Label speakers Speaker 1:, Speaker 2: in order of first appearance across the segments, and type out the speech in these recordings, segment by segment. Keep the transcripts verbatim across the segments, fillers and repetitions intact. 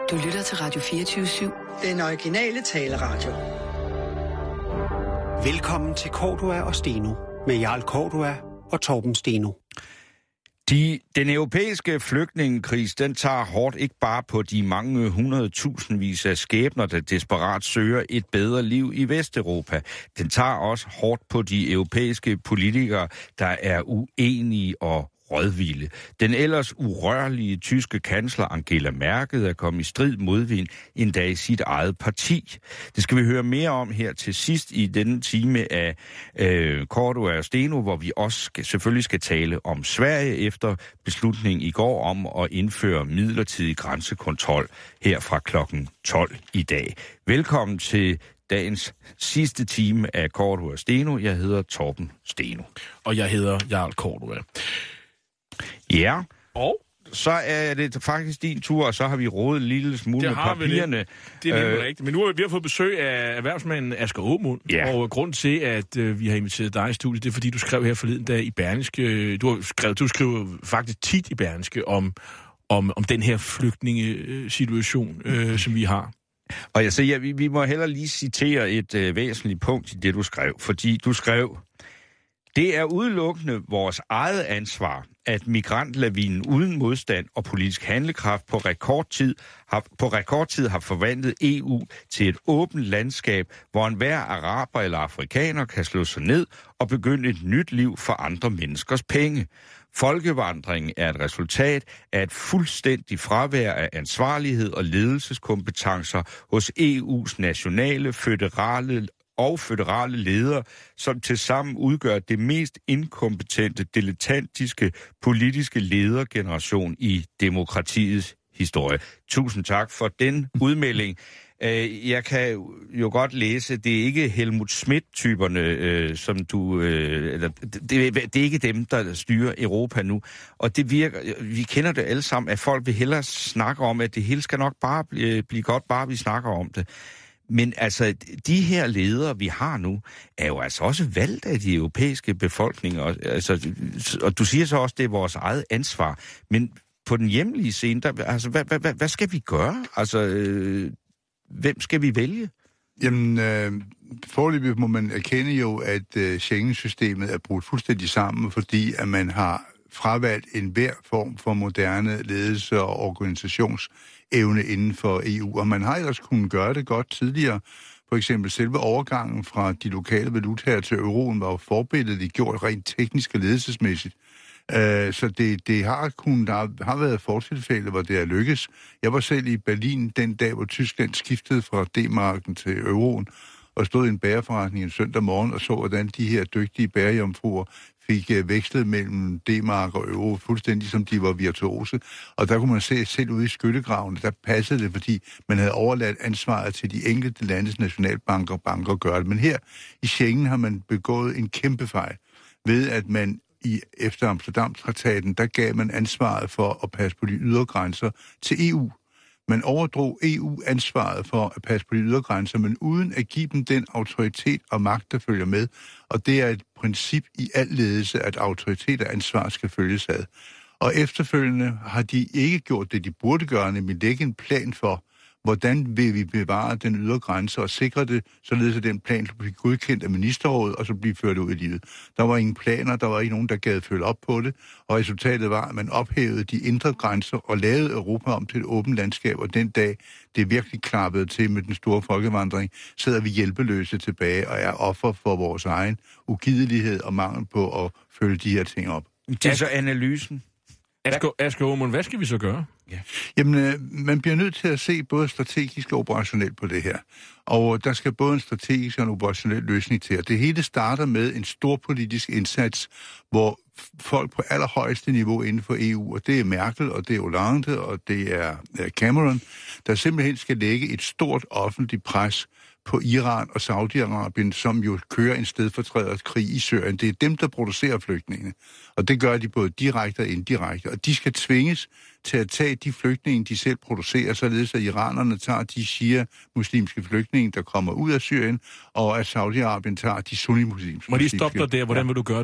Speaker 1: Du lytter til Radio fireogtyve syv.
Speaker 2: Den originale taleradio.
Speaker 3: Velkommen til Cordua og Steno med Jarl Cordua og Torben Steno.
Speaker 4: De, den europæiske flygtningekris, den tager hårdt ikke bare på de mange hundredtusindvis af skæbner, der desperat søger et bedre liv i Vesteuropa. Den tager også hårdt på de europæiske politikere, der er uenige og rådvilde. Den ellers urørlige tyske kansler Angela Merkel er kommet i strid modvind endda i sit eget parti. Det skal vi høre mere om her til sidst i denne time af øh, Cordua og Steno, hvor vi også skal, selvfølgelig skal tale om Sverige efter beslutningen i går om at indføre midlertidig grænsekontrol her fra klokken tolv i dag. Velkommen til dagens sidste time af Cordua og Steno. Jeg hedder Torben Steno.
Speaker 5: Og jeg hedder Jarl Cordua.
Speaker 4: Ja,
Speaker 5: og
Speaker 4: så er det faktisk din tur, og så har vi rådet en lille smule med papirerne.
Speaker 5: Det, det er nemlig øh, rigtigt. Men nu har vi, vi har fået besøg af erhvervsmanden Asger Aamund,
Speaker 4: ja.
Speaker 5: Og grund til, at øh, vi har inviteret dig i studiet, det er, fordi du skrev her forleden dag i Berlingske. Du har skrevet, du skriver faktisk tit i Berlingske om, om, om den her flygtningesituation, øh, som vi har.
Speaker 4: Og jeg siger, ja, vi, vi må heller lige citere et øh, væsentligt punkt i det, du skrev, fordi du skrev: det er udelukkende vores eget ansvar, at migrantlavinen uden modstand og politisk handlekraft på rekordtid har, på rekordtid har forvandlet E U til et åbent landskab, hvor enhver araber eller afrikaner kan slå sig ned og begynde et nyt liv for andre menneskers penge. Folkevandringen er et resultat af et fuldstændig fravær af ansvarlighed og ledelseskompetencer hos E U's nationale, føderale og føderale ledere, som tilsammen udgør det mest inkompetente, dilettantiske politiske ledergeneration i demokratiets historie. Tusind tak for den udmelding. Jeg kan jo godt læse, det er ikke Helmut Schmidt-typerne, som du... Det er ikke dem, der styrer Europa nu. Og det virker... Vi kender det alle sammen, at folk vil hellere snakke om, at det hele skal nok bare blive, blive godt, bare vi snakker om det. Men altså, de her ledere, vi har nu, er jo altså også valgt af de europæiske befolkninger. Altså, og du siger så også, det er vores eget ansvar. Men på den hjemlige scene, der, altså, hvad, hvad, hvad skal vi gøre? Altså, øh, hvem skal vi vælge?
Speaker 6: Jamen, øh, foreløbig må man erkende jo, at øh, Schengen-systemet er brudt fuldstændig sammen, fordi at man har fravalgt enhver form for moderne ledelse og organisationsevne inden for E U, og man har ellers kunnet gøre det godt tidligere. For eksempel selve overgangen fra de lokale valutaer til euroen var jo forbilledeligt gjort rent teknisk og ledelsesmæssigt. Uh, så det, det har kun, der har været fortilfælde, hvor det er lykkes. Jeg var selv i Berlin den dag, hvor Tyskland skiftede fra D-marken til euroen, og stod i en bagerforretning en søndag morgen og så, hvordan de her dygtige bagerjomfruer fik uh, vekslet mellem D-mark og euro, fuldstændig som de var virtuose. Og der kunne man se selv ude i skyttegravene, der passede det, fordi man havde overladt ansvaret til de enkelte landes nationalbanker og banker at gøre det. Men her i Schengen har man begået en kæmpe fejl ved, at man i efter Amsterdam-traktaten, der gav man ansvaret for at passe på de ydre grænser til E U. Man overdrog E U ansvaret for at passe på de ydre grænser, men uden at give dem den autoritet og magt, der følger med. Og det er et princip i al ledelse, at autoritet og ansvar skal følges ad. Og efterfølgende har de ikke gjort det, de burde gøre, nemlig lægge en plan for, hvordan vil vi bevare den ydre grænse og sikre det, således at den plan bliver godkendt af ministerrådet og så bliver ført ud i livet. Der var ingen planer, der var ikke nogen, der gad følge op på det, og resultatet var, at man ophævede de indre grænser og lavede Europa om til et åbent landskab, og den dag, det virkelig klappede til med den store folkevandring, sidder vi hjælpeløse tilbage og er offer for vores egen ugidelighed og mangel på at følge de her ting op.
Speaker 4: Det er så analysen.
Speaker 5: Asger, Asger Aamund, hvad skal vi så gøre?
Speaker 6: Ja. Jamen, øh, man bliver nødt til at se både strategisk og operationelt på det her. Og der skal både en strategisk og en operationel løsning til. Og det hele starter med en stor politisk indsats, hvor folk på allerhøjeste niveau inden for E U, og det er Merkel, og det er Hollande, og det er Cameron, der simpelthen skal lægge et stort offentligt pres på Iran og Saudi-Arabien, som jo kører en stedfortræderskrig i Syrien. Det er dem, der producerer flygtninge. Og det gør de både direkte og indirekte. Og de skal tvinges til at tage de flygtninge, de selv producerer, således at iranerne tager de shia-muslimske flygtninge, der kommer ud af Syrien, og at Saudi-Arabien tager de sunni-muslimske.
Speaker 5: Må lige stoppe dig der. Hvordan vil du gøre det?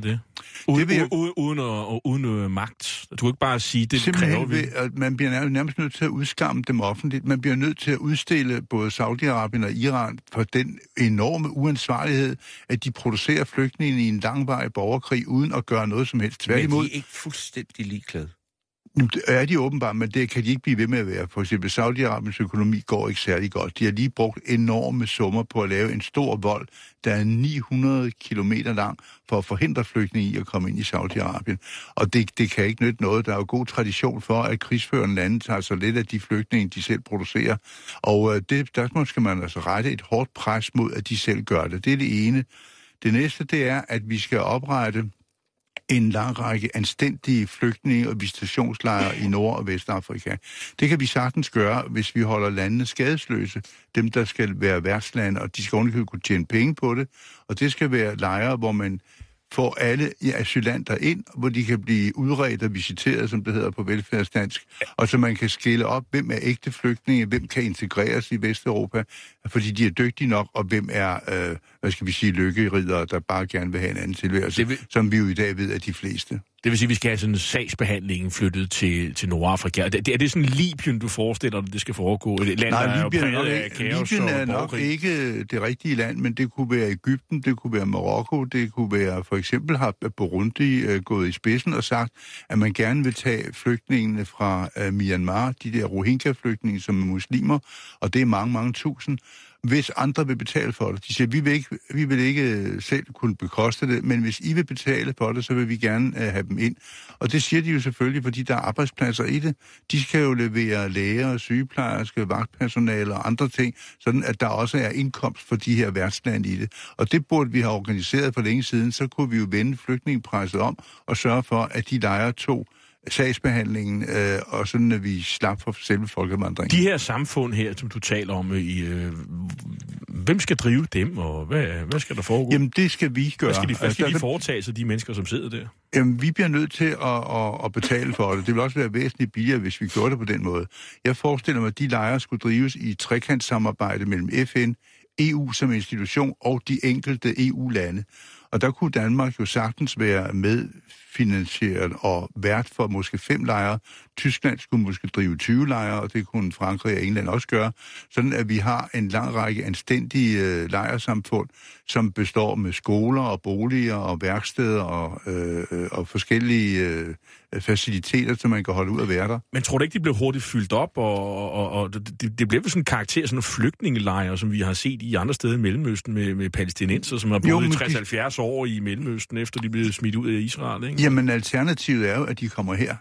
Speaker 5: Uden, jeg... uden, uden, uden, uden magt. Du kan ikke bare sige, det kræver vi.
Speaker 6: Ved, at man bliver nærmest nødt til at udskamme dem offentligt. Man bliver nødt til at udstille både Saudi-Arabien og Iran for den enorme uansvarlighed, at de producerer flygtninge i en langvarig borgerkrig, uden at gøre noget som helst. Tværtimod.
Speaker 4: Men de er ikke fuldstændig ligeglade.
Speaker 6: Nu er de åbenbart, men det kan de ikke blive ved med at være. For eksempel Saudi-Arabiens økonomi går ikke særlig godt. De har lige brugt enorme summer på at lave en stor vold, der er ni hundrede kilometer lang, for at forhindre flygtninge i at komme ind i Saudi-Arabien. Og det, det kan ikke nytte noget. Der er jo god tradition for, at krigsførende lande tager så lidt af de flygtninge, de selv producerer. Og det, der skal man altså rette et hårdt pres mod, at de selv gør det. Det er det ene. Det næste, det er, at vi skal oprette en lang række anstændige flygtninge- og visitationslejre i Nord- og Vestafrika. Det kan vi sagtens gøre, hvis vi holder landene skadesløse. Dem, der skal være værtslande, og de skal ordentligt kunne tjene penge på det. Og det skal være lejre, hvor man får alle asylanter ind, hvor de kan blive udredt og visiteret, som det hedder på velfærdsdansk, og så man kan skille op, hvem er ægte flygtninge, hvem kan integreres i Vesteuropa, fordi de er dygtige nok, og hvem er, øh, hvad skal vi sige, lykkeriddere, der bare gerne vil have en anden tilværelse, vil... som vi jo i dag ved er de fleste.
Speaker 5: Det vil sige, at vi skal have sådan sagsbehandlingen flyttet til, til Nordafrika. Er det, er det sådan Libyen, du forestiller dig, det skal foregå? Et land,
Speaker 6: Nej,
Speaker 5: der
Speaker 6: Libyen
Speaker 5: er,
Speaker 6: er, nok
Speaker 5: af
Speaker 6: ikke,
Speaker 5: kaos
Speaker 6: Libyen er
Speaker 5: og
Speaker 6: nok ikke det rigtige land, men det kunne være Egypten, det kunne være Marokko, det kunne være, for eksempel har Burundi uh, gået i spidsen og sagt, at man gerne vil tage flygtningene fra uh, Myanmar, de der Rohingya-flygtninge, som er muslimer, og det er mange, mange tusind, hvis andre vil betale for det. De siger, vi vil ikke, vi vil ikke selv kunne bekoste det, men hvis I vil betale for det, så vil vi gerne uh, have dem ind. Og det siger de jo selvfølgelig, fordi der er arbejdspladser i det. De skal jo levere læger, sygeplejersker, vagtpersonale og andre ting, sådan at der også er indkomst for de her værtslande i det. Og det burde vi have organiseret for længe siden, så kunne vi jo vende flygtningepresset om og sørge for, at de lejre tog sagsbehandlingen, øh, og sådan at vi slap for selve folkevandringen.
Speaker 5: De her samfund her, som du taler om, i, øh, hvem skal drive dem, og hvad, hvad skal der foregå?
Speaker 6: Jamen, det skal vi gøre.
Speaker 5: Hvad skal de, hvad skal
Speaker 6: altså,
Speaker 5: de foretage sig, de mennesker, som sidder der?
Speaker 6: Jamen, vi bliver nødt til at, at, at betale for det. Det vil også være væsentligt billigere, hvis vi gjorde det på den måde. Jeg forestiller mig, at de lejre skulle drives i trekantssamarbejde mellem F N, E U som institution og de enkelte E U-lande. Og der kunne Danmark jo sagtens være medfinansieret og vært for måske fem lejre. Tyskland skulle måske drive tyve lejre, og det kunne Frankrig og England også gøre. Sådan at vi har en lang række anstændige øh, lejrsamfund, som består med skoler og boliger og værksteder og, øh, og forskellige øh, faciliteter, som man kan holde ud af være der.
Speaker 5: Men tror du ikke, de blev hurtigt fyldt op, og, og, og det, det blev vel sådan en karakter, sådan en flygtningelejre, som vi har set i andre steder i Mellemøsten med, med palæstinenser, som har boet i tres til halvfjerds år i Mellemøsten, efter de blev smidt ud af Israel, ikke?
Speaker 6: Jamen, alternativet er jo, at de kommer her.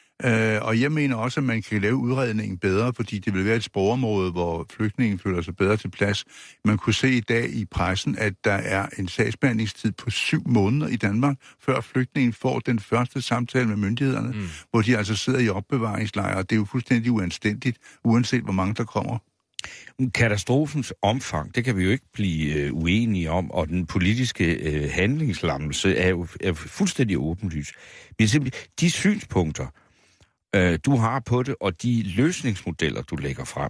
Speaker 6: Uh, og jeg mener også, at man kan lave udredningen bedre, fordi det vil være et sporområde, hvor flygtningen føler sig bedre til plads. Man kunne se i dag i pressen, at der er en sagsbehandlingstid på syv måneder i Danmark, før flygtningen får den første samtale med myndighederne, mm. hvor de altså sidder i opbevaringslejre. Det er jo fuldstændig uanstændigt, uanset hvor mange der kommer.
Speaker 4: Katastrofens omfang, det kan vi jo ikke blive øh, uenige om, og den politiske øh, handlingslammelse er jo er fuldstændig åbenlys. Men simpelthen de synspunkter, øh, du har på det, og de løsningsmodeller, du lægger frem,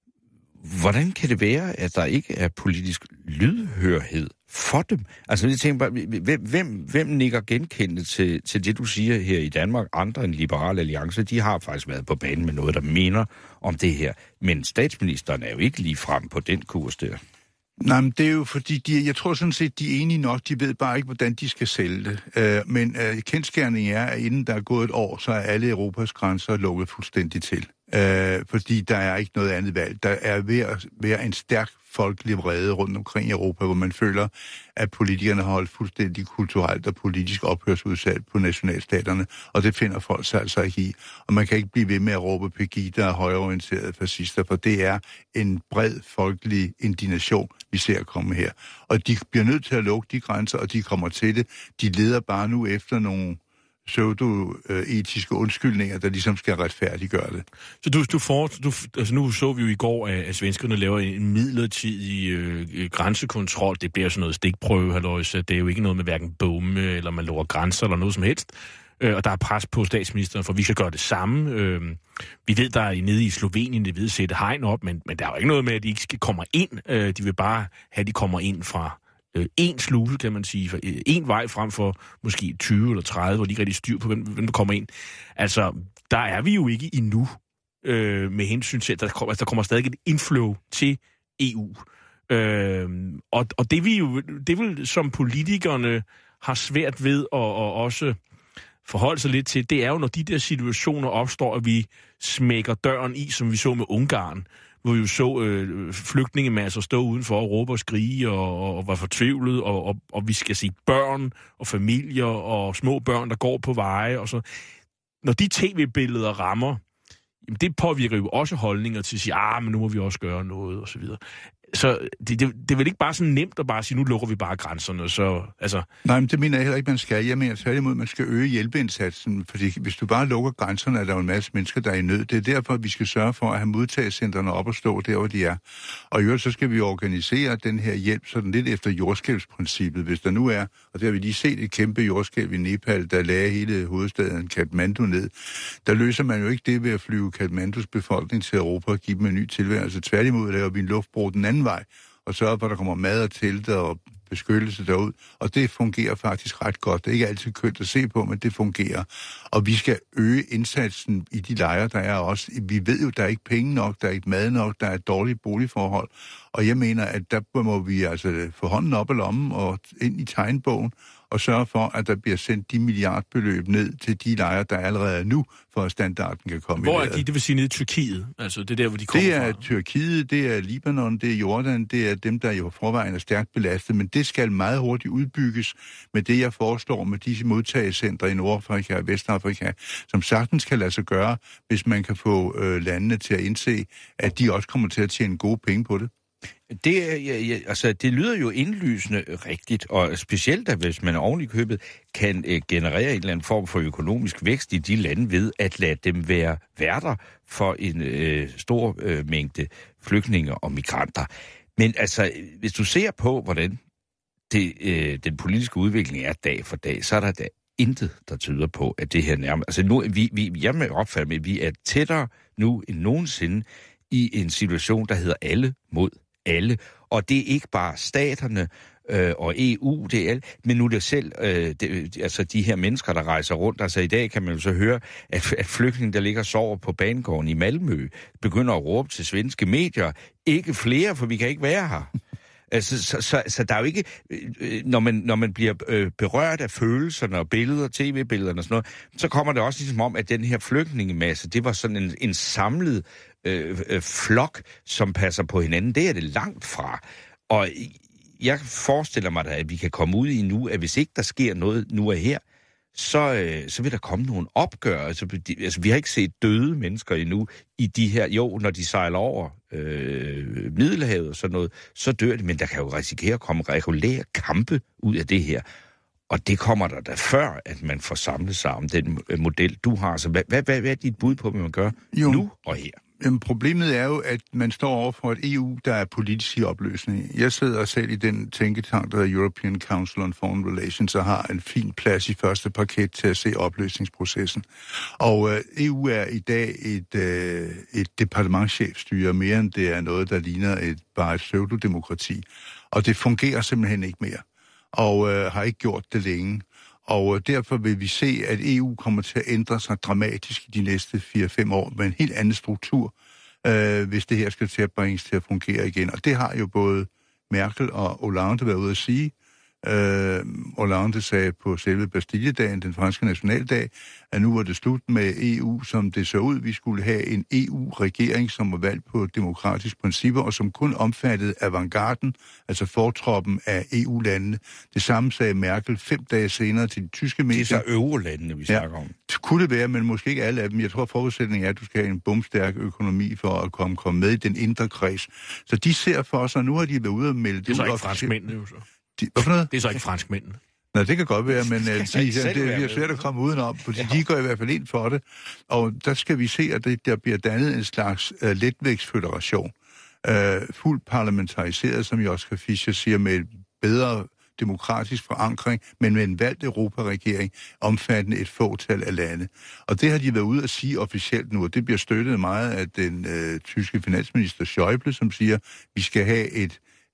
Speaker 4: hvordan kan det være, at der ikke er politisk lydhørhed for dem? Altså, jeg tænker bare, hvem, hvem, hvem nikker genkendende til, til det, du siger her i Danmark? Andre end Liberal Alliance, de har faktisk været på banen med noget, der minder om det her. Men statsministeren er jo ikke lige frem på den kurs der.
Speaker 6: Nej, men det er jo fordi, de, jeg tror sådan set, de er enige nok, de ved bare ikke, hvordan de skal sælge det. Uh, men uh, kendsgerningen er, at inden der er gået et år, så er alle Europas grænser lukket fuldstændig til. Uh, fordi der er ikke noget andet valg. Der er ved at være en stærk folkelig vrede rundt omkring i Europa, hvor man føler, at politikerne har holdt fuldstændig kulturelt og politisk ophørsudsat på nationalstaterne, og det finder folk sig altså ikke i. Og man kan ikke blive ved med at råbe Pegida og højreorienterede fascister, for det er en bred folkelig indignation, vi ser komme her. Og de bliver nødt til at lukke de grænser, og de kommer til det. De leder bare nu efter nogle pseudo-etiske undskyldninger, der ligesom skal retfærdiggøre det.
Speaker 5: Så du, du får, du, altså nu så vi jo i går, at, at svenskerne laver en midlertidig øh, grænsekontrol. Det bliver sådan noget stikprøve, halløjse. Det er jo ikke noget med hverken bomme, eller man lukker grænser, eller noget som helst. Øh, og der er pres på statsministeren, for vi skal gøre det samme. Øh, vi ved, der er nede i Slovenien, de ved sætte hegn op, men, men der er jo ikke noget med, at de ikke skal komme ind. Øh, de vil bare have, at de kommer ind fra øh, én sluse, kan man sige, for én vej frem for måske tyve eller tredive, hvor de ikke rigtig styr på, hvem, hvem der kommer ind. Altså, der er vi jo ikke endnu øh, med hensyn til, at der kommer, altså, der kommer stadig et inflow til E U. Øh, og, og det vi jo, det vil som politikerne har svært ved at, at også forholde sig lidt til, det er jo, når de der situationer opstår, at vi smækker døren i, som vi så med Ungarn, hvor vi jo så øh, flygtningemasser stå udenfor og råbe og skrige og, og var fortvivlet, og, og, og vi skal se børn og familier og små børn, der går på veje og så. Når de tv-billeder rammer, jamen det påvirker jo også holdninger til at sige, ah, men nu må vi også gøre noget, og så videre. Så det, det, det er vel ikke bare sådan nemt at bare sige, nu lukker vi bare grænserne, så altså. Nej,
Speaker 6: men det mener jeg heller ikke, man skal. Jeg mener tværtimod, man skal øge hjælpeindsatsen, fordi hvis du bare lukker grænserne, er der jo en masse mennesker, der er i nød. Det er derfor, at vi skal sørge for at have modtagecentrene op og stå der, hvor de er. Og i øvrigt, så skal vi organisere den her hjælp sådan lidt efter jordskælvsprincippet, hvis der nu er, og det har vi lige set et kæmpe jordskælv i Nepal, der lagde hele hovedstaden Kathmandu ned. Der løser man jo ikke det ved at flyve Kathmandus befolkning til Europa og give dem en ny tilværelse. Tværtimod laver vi en luftbro den anden vej, og sørge for, at der kommer mad og telte og beskyttelse derud. Og det fungerer faktisk ret godt. Det er ikke altid kønt at se på, men det fungerer. Og vi skal øge indsatsen i de lejre, der er også. Vi ved jo, der er ikke penge nok, der er ikke mad nok, der er et dårligt boligforhold. Og jeg mener, at der må vi altså få hånden op af lommen og ind i tegnbogen og sørge for, at der bliver sendt de milliardbeløb ned til de lejre, der allerede er nu, for at standarden kan komme.
Speaker 5: Hvor er de? Det vil sige ned i Tyrkiet? Altså det er der, hvor de kommer fra?
Speaker 6: Det er fra. Tyrkiet, det er Libanon, det er Jordan, det er dem, der jo forvejen er stærkt belastet, men det skal meget hurtigt udbygges med det, jeg foreslår med disse modtagecentre i Nordafrika og Vestafrika, som sagtens kan lade sig gøre, hvis man kan få øh, landene til at indse, at de også kommer til at tjene gode penge på det.
Speaker 4: Det, ja, ja, altså, det lyder jo indlysende rigtigt, og specielt at hvis man oven i købet kan øh, generere en eller anden form for økonomisk vækst i de lande ved at lade dem være værter for en øh, stor øh, mængde flygtninge og migranter. Men altså, hvis du ser på, hvordan det, øh, den politiske udvikling er dag for dag, så er der da intet, der tyder på, at det her nærmest. Altså nu, vi, vi, jeg med opfatter med, at vi er tættere nu end nogensinde i en situation, der hedder alle mod alle. Og det er ikke bare staterne øh, og E U, det er alle, men nu er det selv, øh, det, altså de her mennesker, der rejser rundt. Altså i dag kan man jo så høre, at, at flygtninge, der ligger og sover på banegården i Malmø, begynder at råbe til svenske medier, ikke flere, for vi kan ikke være her. Altså, så, så, så der er jo ikke, øh, når, man, når man bliver øh, berørt af følelserne og billeder, tv-billederne og sådan noget, så kommer det også ligesom om, at den her flygtningemasse, det var sådan en, en samlet øh, øh, flok, som passer på hinanden. Det er det langt fra. Og jeg forestiller mig da, at vi kan komme ud i nu, at hvis ikke der sker noget nu og her, så, øh, så vil der komme nogle opgør. Altså, altså, vi har ikke set døde mennesker endnu i de her, jo, når de sejler over øh, Middelhavet og sådan noget, så dør de, men der kan jo risikere at komme regulære kampe ud af det her. Og det kommer der da før, at man får samlet sig om den model, du har. Så hvad, hvad, hvad er dit bud på, hvad man gør jo. nu og her?
Speaker 6: Jamen, problemet er jo, at man står over for et E U, der er politisk i opløsning. Jeg sidder selv i den tænketank, der hedder European Council on Foreign Relations, og har en fin plads i første parket til at se opløsningsprocessen. Og øh, E U er i dag et, øh, et departementschefstyre, mere end det er noget, der ligner et, bare et pseudodemokrati. Og det fungerer simpelthen ikke mere, og øh, har ikke gjort det længe. Og derfor vil vi se, at E U kommer til at ændre sig dramatisk i de næste fire fem år med en helt anden struktur, øh, hvis det her skal til at bringes til at fungere igen. Og det har jo både Merkel og Hollande været ude at sige. Øh, Hollande sagde på selve Bastilledagen, den franske nationaldag, at nu var det slut med E U, som det så ud. Vi skulle have en E U-regering, som var valgt på demokratiske principper, og som kun omfattede avantgarden, altså fortroppen af E U-landene. Det samme sagde Merkel fem dage senere til de tyske medier.
Speaker 4: Det er så eurolandene, vi snakker ja, om.
Speaker 6: Kunne det være, men måske ikke alle af dem. Jeg tror, forudsætningen er, at du skal have en bumstærk økonomi for at komme, komme med i den indre kreds. Så de ser for sig, nu har de været ude og melde det.
Speaker 5: Det er så ikke franskmændene jo så.
Speaker 6: De, hvorfor noget?
Speaker 5: Det er så ikke franskmændene.
Speaker 6: Nej, det kan godt være, men uh, de, det, det er svært at komme udenom, fordi ja. de går i hvert fald ind for det. Og der skal vi se, at det, der bliver dannet en slags uh, letvægtsføderation. Uh, fuldt parlamentariseret, som Joschka Fischer siger, med et bedre demokratisk forankring, men med en valgt europaregering omfattende et fåtal af lande. Og det har de været ude at sige officielt nu, og det bliver støttet meget af den uh, tyske finansminister Schäuble, som siger, at vi skal have et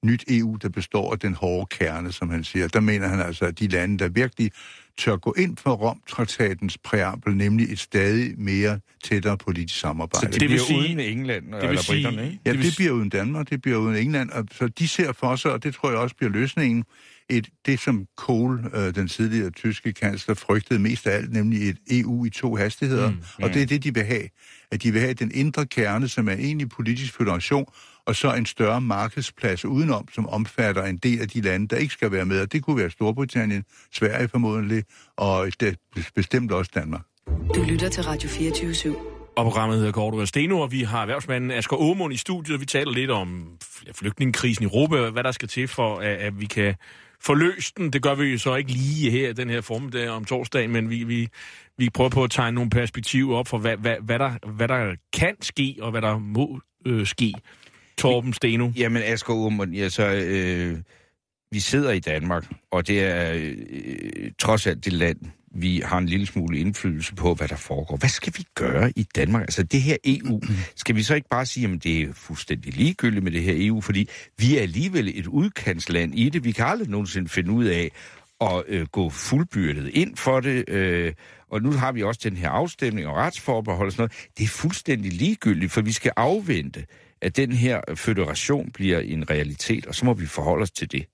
Speaker 6: nyt E U, der består af den hårde kerne, som han siger. Der mener han altså, at de lande, der virkelig tør gå ind for Rom-traktatens præambel, nemlig et stadig mere tættere politisk samarbejde.
Speaker 4: Så det, det bliver sige, uden England det eller britterne, ikke?
Speaker 6: Ja,
Speaker 4: det,
Speaker 6: det, det bliver uden Danmark, det bliver uden England. Og så de ser for sig, og det tror jeg også bliver løsningen, et, det som Kohl, øh, den tidligere tyske kansler, frygtede mest af alt, nemlig et E U i to hastigheder. Mm, mm. Og det er det, de vil have. At de vil have den indre kerne, som er en egentlig politisk federation, og så en større markedsplads udenom, som omfatter en del af de lande, der ikke skal være med. Og det kunne være Storbritannien, Sverige formodentlig, og det bestemt også Danmark.
Speaker 1: Du lytter til Radio fireogtyve syv.
Speaker 5: Og programmet hedder Cordua og Steno, og vi har erhvervsmanden Asger Aamund i studiet. Vi taler lidt om flygtningekrisen i Europa, hvad der skal til for, at, at vi kan forløse den. Det gør vi jo så ikke lige her, den her formiddag om torsdagen, men vi, vi, vi prøver på at tegne nogle perspektiver op for, hvad, hvad, hvad, der, hvad der kan ske, og hvad der må øh, ske. Torben Steno.
Speaker 4: Jamen, Asger Aamund, altså, øh, vi sidder i Danmark, og det er øh, trods alt det land, vi har en lille smule indflydelse på, hvad der foregår. Hvad skal vi gøre i Danmark? Altså det her E U, skal vi så ikke bare sige, at det er fuldstændig ligegyldigt med det her E U, fordi vi er alligevel et udkantsland i det. Vi kan aldrig nogensinde finde ud af at øh, gå fuldbyrdet ind for det, øh, og nu har vi også den her afstemning og retsforbehold og sådan noget. Det er fuldstændig ligegyldigt, for vi skal afvente, at den her føderation bliver en realitet, og så må vi forholde os til det.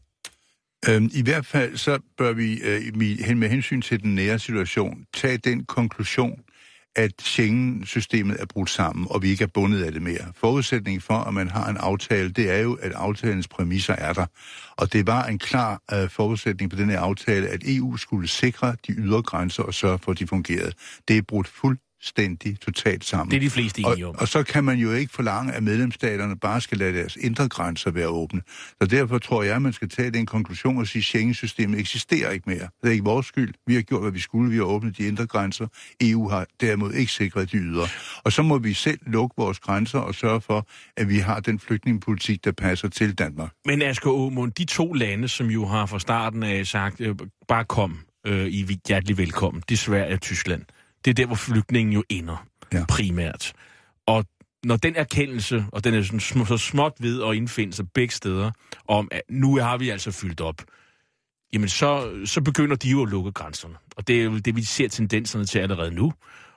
Speaker 6: I hvert fald så bør vi øh, med hensyn til den nære situation tage den konklusion, at Schengen-systemet er brudt sammen, og vi ikke er bundet af det mere. Forudsætningen for, at man har en aftale, det er jo, at aftalens præmisser er der. Og det var en klar øh, forudsætning på den her aftale, at E U skulle sikre de ydre grænser og sørge for, at de fungerede. Det er brudt fuldt stændig totalt sammen.
Speaker 5: Det er de fleste enige om.
Speaker 6: Og, og så kan man jo ikke forlange, at medlemsstaterne bare skal lade deres indre grænser være åbne. Så derfor tror jeg, at man skal tage den konklusion og sige, at Schengen-systemet eksisterer ikke mere. Det er ikke vores skyld. Vi har gjort, hvad vi skulle. Vi har åbnet de indre grænser. E U har derimod ikke sikret de ydre. Og så må vi selv lukke vores grænser og sørge for, at vi har den flygtningepolitik, der passer til Danmark.
Speaker 5: Men Asger Aamund, de to lande, som jo har fra starten af sagt, øh, bare kom, øh, I er hjertelig velkommen, det er Sverige og Tyskland. Det er der, hvor flygtningen jo ender, ja. Primært. Og når den erkendelse, og den er sådan sm- så småt ved at indfinde sig begge steder, om at nu har vi altså fyldt op, jamen så, så begynder de jo at lukke grænserne. Og det er jo det, vi ser tendenserne til allerede nu.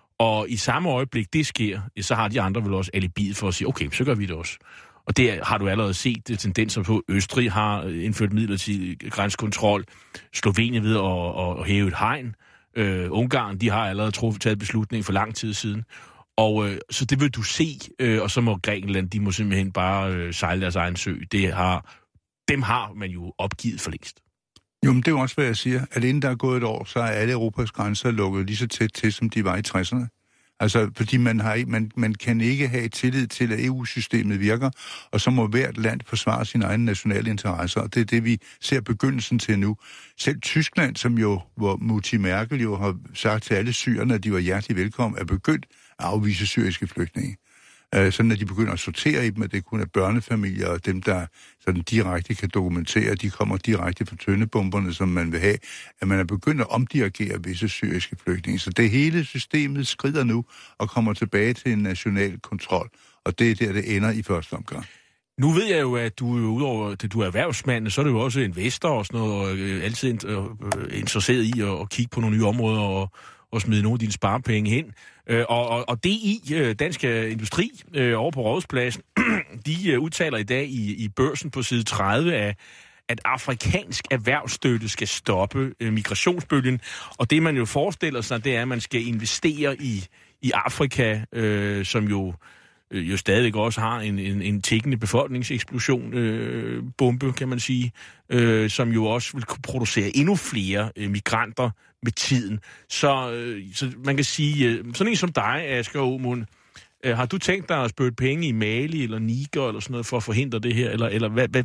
Speaker 5: Og i samme øjeblik, det sker, så har de andre vel også alibiet for at sige, okay, så gør vi det også. Og det har du allerede set det tendenser på. Østrig har indført midlertidig grænsekontrol. Slovenien ved at, at hæve et hegn. Øh, Ungarn, de har allerede truffet taget beslutning for lang tid siden. Og øh, så det vil du se, øh, og så må Grækenland, de må simpelthen bare øh, sejle deres egen sø. Det har, dem har man jo opgivet for længst.
Speaker 6: Jo, men det er jo også, hvad jeg siger, at inden der er gået et år, så er alle Europas grænser lukket lige så tæt til, som de var i tresserne. Altså, fordi man, har, man, man kan ikke have tillid til, at E U-systemet virker, og så må hvert land forsvare sine egne nationale interesser, og det er det, vi ser begyndelsen til nu. Selv Tyskland, som jo, hvor Mutti Merkel jo har sagt til alle syrerne, at de var hjertelig velkommen, er begyndt at afvise syriske flygtninge. Sådan at de begynder at sortere i dem, at det kun er børnefamilier og dem, der sådan direkte kan dokumentere, at de kommer direkte fra tøndebomberne, som man vil have, at man er begyndt at omdirigere visse syriske flygtninge. Så det hele systemet skrider nu og kommer tilbage til en national kontrol, og det er der, det ender i første omgang.
Speaker 5: Nu ved jeg jo, at du udover at du er erhvervsmand, så er du jo også investor og sådan noget, og øh, altid interesseret i at, at kigge på nogle nye områder og og smide nogle af dine sparepenge hen. Øh, og, og, og D I, øh, Dansk Industri, øh, over på Rådhuspladsen, de øh, udtaler i dag i, i børsen på side tredive af, at afrikansk erhvervsstøtte skal stoppe øh, migrationsbølgen. Og det, man jo forestiller sig, det er, at man skal investere i, i Afrika, øh, som jo øh, jo stadigvæk også har en, en, en tikkende befolkningseksplosion, øh, bombe, kan man sige, øh, som jo også vil kunne producere endnu flere øh, migranter med tiden. Så, øh, så man kan sige, øh, sådan en som dig, Asger Aamund, øh, har du tænkt dig at spytte penge i Mali eller Niger eller sådan noget for at forhindre det her? Eller, eller hvad, hvad,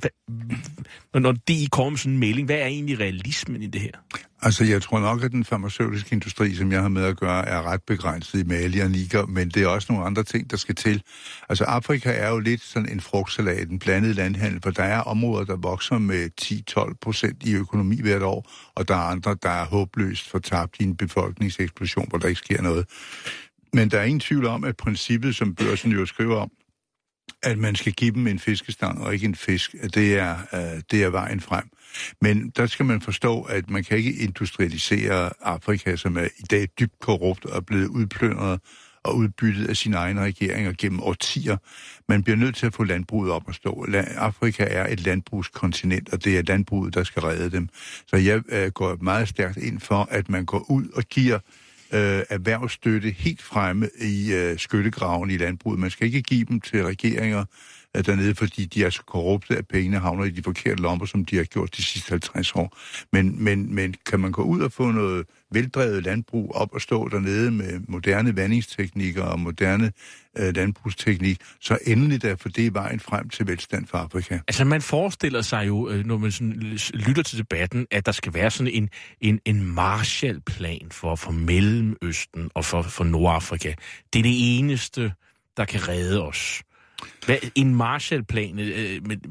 Speaker 5: hvad, når det kommer med sådan en melding, hvad er egentlig realismen i det her?
Speaker 6: Altså, jeg tror nok, at den farmaceutiske industri, som jeg har med at gøre, er ret begrænset i Mali og Niger, men det er også nogle andre ting, der skal til. Altså, Afrika er jo lidt sådan en frugtsalat, en blandet landhandel, for der er områder, der vokser med ti til tolv procent i økonomi hvert år, og der er andre, der er håbløst fortabt i en befolkningseksplosion, hvor der ikke sker noget. Men der er ingen tvivl om, at princippet, som børsen jo skriver om, at man skal give dem en fiskestang og ikke en fisk. Det er, øh, det er vejen frem. Men der skal man forstå, at man kan ikke industrialisere Afrika, som er i dag dybt korrupt og er blevet udplyndret og udbyttet af sine egne regeringer gennem årtier. Man bliver nødt til at få landbruget op at stå. Afrika er et landbrugskontinent, og det er landbruget, der skal redde dem. Så jeg øh, går meget stærkt ind for, at man går ud og giver øh, erhvervsstøtte helt fremme i øh, skyttegraven i landbruget. Man skal ikke give dem til regeringer øh, dernede, fordi de er så korrupte, at pengene havner i de forkerte lomper, som de har gjort de sidste halvtreds år. Men, men, men kan man gå ud og få noget veldrevet landbrug op og stå dernede med moderne vandingsteknikker og moderne øh, landbrugsteknik, så endelig der, for det er vejen frem til velstand for Afrika. Altså
Speaker 5: man forestiller sig jo, når man sådan lytter til debatten, at der skal være sådan en, en, en Marshallplan for, for Mellemøsten og for, for Nordafrika. Det er det eneste, der kan redde os. Hvad, en Marshallplan, øh, men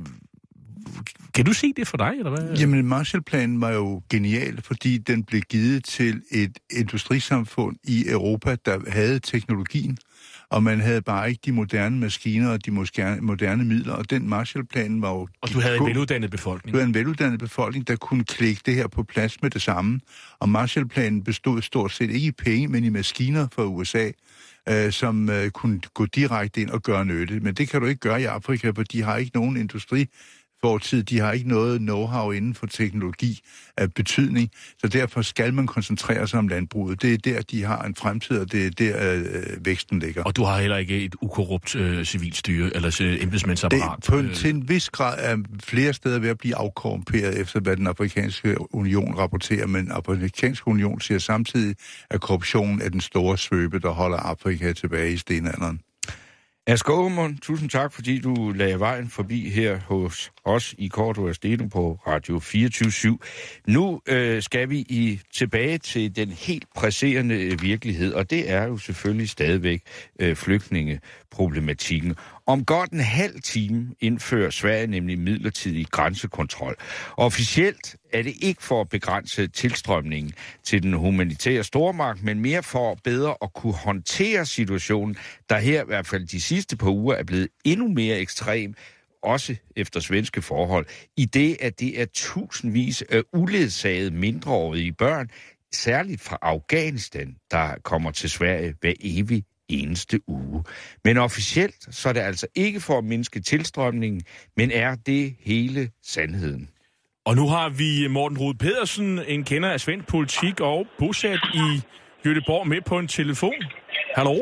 Speaker 5: kan du se det for dig, eller hvad?
Speaker 6: Jamen, Marshallplanen var jo genial, fordi den blev givet til et industrisamfund i Europa, der havde teknologien, og man havde bare ikke de moderne maskiner og de moderne midler, og den Marshallplanen var jo...
Speaker 5: Og du havde en veluddannet befolkning.
Speaker 6: Du havde en veluddannet befolkning, der kunne klikke det her på plads med det samme, og Marshallplanen bestod stort set ikke i penge, men i maskiner fra U S A, øh, som øh, kunne gå direkte ind og gøre nytte. Men det kan du ikke gøre i Afrika, for de har ikke nogen industri fortid. De har ikke noget know-how inden for teknologi af betydning, så derfor skal man koncentrere sig om landbruget. Det er der, de har en fremtid, og det er der, øh, væksten ligger.
Speaker 5: Og du har heller ikke et ukorrupt øh, civilstyre, eller øh, embedsmændsapparat?
Speaker 6: På en, til en vis grad er flere steder ved at blive afkorrumperet, efter hvad den afrikanske union rapporterer, men den afrikanske union siger samtidig, at korruptionen er den store svøbe, der holder Afrika tilbage i stenalderen.
Speaker 4: Asger Aamund, tusind tak, fordi du lagde vejen forbi her hos os i Cordua og Steno på Radio fireogtyve syv. Nu øh, skal vi i, tilbage til den helt presserende virkelighed, og det er jo selvfølgelig stadigvæk øh, flygtningeproblematikken. Om godt en halv time indfører Sverige nemlig midlertidig grænsekontrol. Officielt er det ikke for at begrænse tilstrømningen til den humanitære stormagt, men mere for bedre at kunne håndtere situationen, der her i hvert fald de sidste par uger er blevet endnu mere ekstrem, også efter svenske forhold, i det, at det er tusindvis af uledsagede mindreårige børn, særligt fra Afghanistan, der kommer til Sverige hver evig eneste uge. Men officielt så er det altså ikke for at mindske tilstrømningen, men er det hele sandheden.
Speaker 5: Og nu har vi Morten Rud Pedersen, en kender af svensk politik og bosat i Göteborg, med på en telefon. Hallo?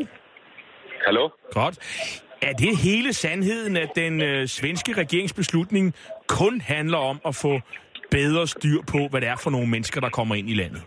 Speaker 7: Hallo?
Speaker 5: Godt. Er det hele sandheden, at den øh, svenske regeringsbeslutning kun handler om at få bedre styr på, hvad det er for nogle mennesker, der kommer ind i landet?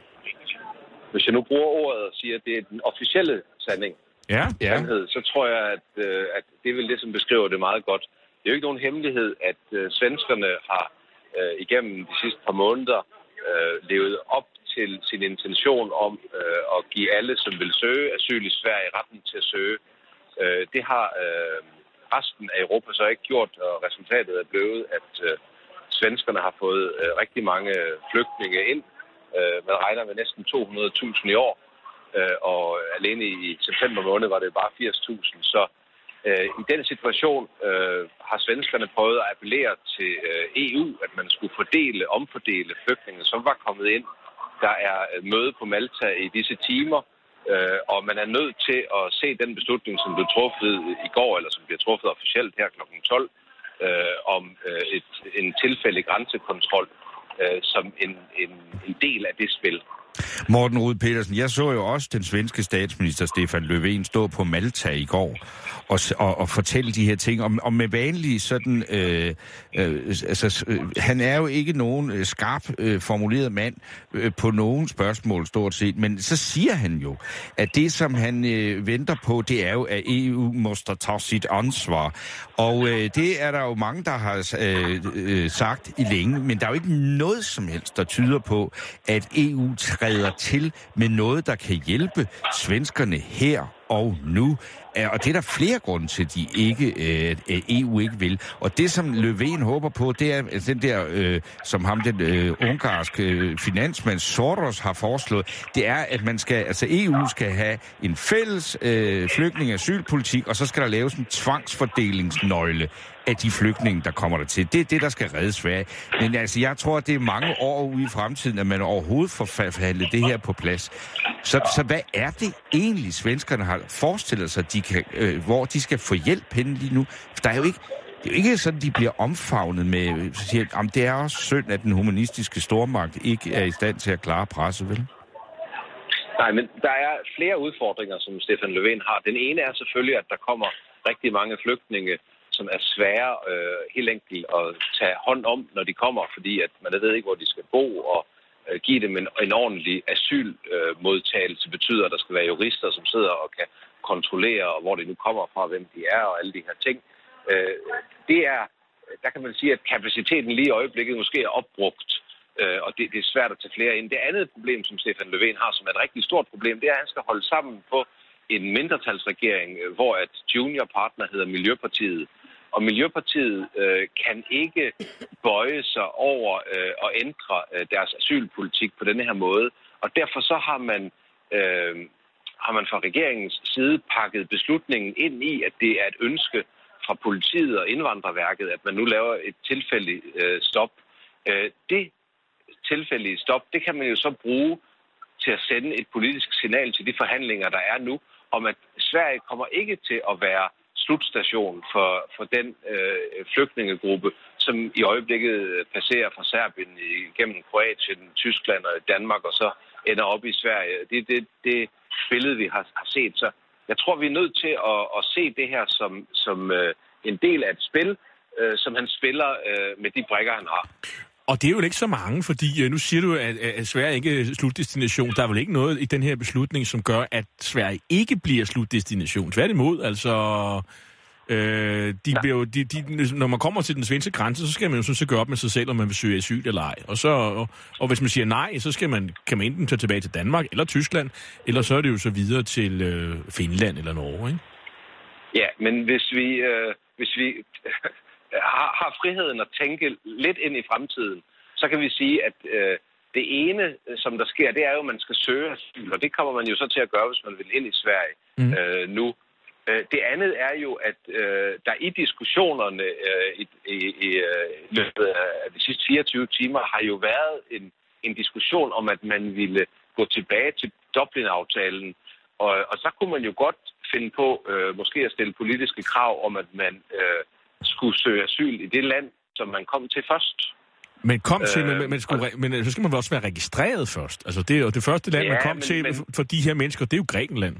Speaker 7: Hvis jeg nu bruger ordet og siger, at det er den officielle sanding,
Speaker 5: ja, ja.
Speaker 7: Sandhed, så tror jeg, at, øh, at det er vel det, som beskriver det meget godt. Det er jo ikke nogen hemmelighed, at øh, svenskerne har øh, igennem de sidste par måneder øh, levet op til sin intention om øh, at give alle, som vil søge asyl i Sverige, retten til at søge. Øh, det har øh, resten af Europa så ikke gjort, og resultatet er blevet, at øh, svenskerne har fået øh, rigtig mange flygtninge ind. Øh, man regner med næsten to hundrede tusind i år. Uh, og alene i september måned var det bare firs tusind. Så uh, i den situation uh, har svenskerne prøvet at appellere til uh, E U, at man skulle fordele, omfordele flygtninge, som var kommet ind. Der er uh, møde på Malta i disse timer, uh, og man er nødt til at se den beslutning, som blev truffet i går, eller som bliver truffet officielt her klokken tolv, uh, om uh, et, en tilfældig grænsekontrol uh, som en, en, en del af det spil.
Speaker 4: Morten Rud Pedersen, jeg så jo også den svenske statsminister Stefan Löfven stå på Malta i går og, og, og fortælle de her ting, om, om med vanlige sådan, øh, øh, altså, øh, han er jo ikke nogen øh, skarp øh, formuleret mand øh, på nogen spørgsmål stort set, men så siger han jo, at det som han øh, venter på, det er jo, at E U måste tage sit ansvar, og øh, det er der jo mange, der har øh, øh, sagt i længe, men der er jo ikke noget som helst, der tyder på, at E U træder til med noget, der kan hjælpe svenskerne her og nu. Og det er der flere grunde til, at de ikke, øh, E U ikke vil. Og det, som Löfven håber på, det er den der, øh, som ham, den øh, ungarske øh, finansmand Soros har foreslået, det er, at man skal, altså E U skal have en fælles øh, flygtning- og asylpolitik, og så skal der laves en tvangsfordelingsnøgle af de flygtninge, der kommer der til. Det er det, der skal redde Sverige. Men altså, jeg tror, at det er mange år ude i fremtiden, at man overhovedet får forhandlet det her på plads. Så, så hvad er det egentlig, svenskerne har forestillet sig, de kan, øh, hvor de skal få hjælp henne lige nu? For der er jo ikke, det er jo ikke sådan, de bliver omfavnet med, siger, om det er også synd, at den humanistiske stormagt ikke er i stand til at klare presset, vel?
Speaker 7: Nej, men der er flere udfordringer, som Stefan Löfven har. Den ene er selvfølgelig, at der kommer rigtig mange flygtninge, som er svære øh, helt enkelt at tage hånd om, når de kommer, fordi at man ved ikke, hvor de skal bo, og øh, give dem en, en ordentlig asylmodtagelse øh, betyder, at der skal være jurister, som sidder og kan kontrollere, hvor de nu kommer fra, hvem de er, og alle de her ting. Øh, det er, der kan man sige, at kapaciteten lige i øjeblikket måske er opbrugt, øh, og det, det er svært at tage flere ind. Det andet problem, som Stefan Löfven har, som er et rigtig stort problem, det er, at han skal holde sammen på en mindretalsregering, hvor at juniorpartner hedder Miljøpartiet. Og Miljøpartiet øh, kan ikke bøje sig over øh, og ændre øh, deres asylpolitik på denne her måde. Og derfor så har man, øh, har man fra regeringens side pakket beslutningen ind i, at det er et ønske fra politiet og indvandrerværket, at man nu laver et tilfældigt øh, stop. Øh, det tilfældige stop, det kan man jo så bruge til at sende et politisk signal til de forhandlinger, der er nu, om at Sverige kommer ikke til at være slutstation for, for den øh, flygtningegruppe, som i øjeblikket passerer fra Serbien igennem Kroatien, Tyskland og Danmark, og så ender op i Sverige. Det er det, det billede, vi har, har set. Så jeg tror, vi er nødt til at, at se det her som, som øh, en del af et spil, øh, som han spiller øh, med de brikker, han har.
Speaker 5: Og det er jo ikke så mange, fordi nu siger du, at, at Sverige ikke er slutdestination. Der er vel ikke noget i den her beslutning, som gør, at Sverige ikke bliver slutdestination. Tværtimod, altså... Øh, de bliver jo, de, de, når man kommer til den svenske grænse, så skal man jo sådan set gøre op med sig selv, om man vil søge asyl eller ej. Og, så, og, og hvis man siger nej, så skal man, kan man enten tage tilbage til Danmark eller Tyskland, eller så er det jo så videre til øh, Finland eller Norge, ikke?
Speaker 7: Ja, men hvis vi, øh, hvis vi har, har friheden at tænke lidt ind i fremtiden, så kan vi sige, at øh, det ene, som der sker, det er jo, at man skal søge asyl, og det kommer man jo så til at gøre, hvis man vil ind i Sverige mm. øh, nu. Det andet er jo, at øh, der i diskussionerne øh, i, i, i løbet af de sidste fireogtyve timer har jo været en, en diskussion om, at man ville gå tilbage til Dublin-aftalen. Og, og så kunne man jo godt finde på øh, måske at stille politiske krav om, at man øh, skulle søge asyl i det land, som man kom til først.
Speaker 5: Men kom til, øh, men, men, skulle, men så skal man vel også være registreret først. Altså det er jo det første land, ja, man kom men, til men, for de her mennesker, det er jo Grækenland.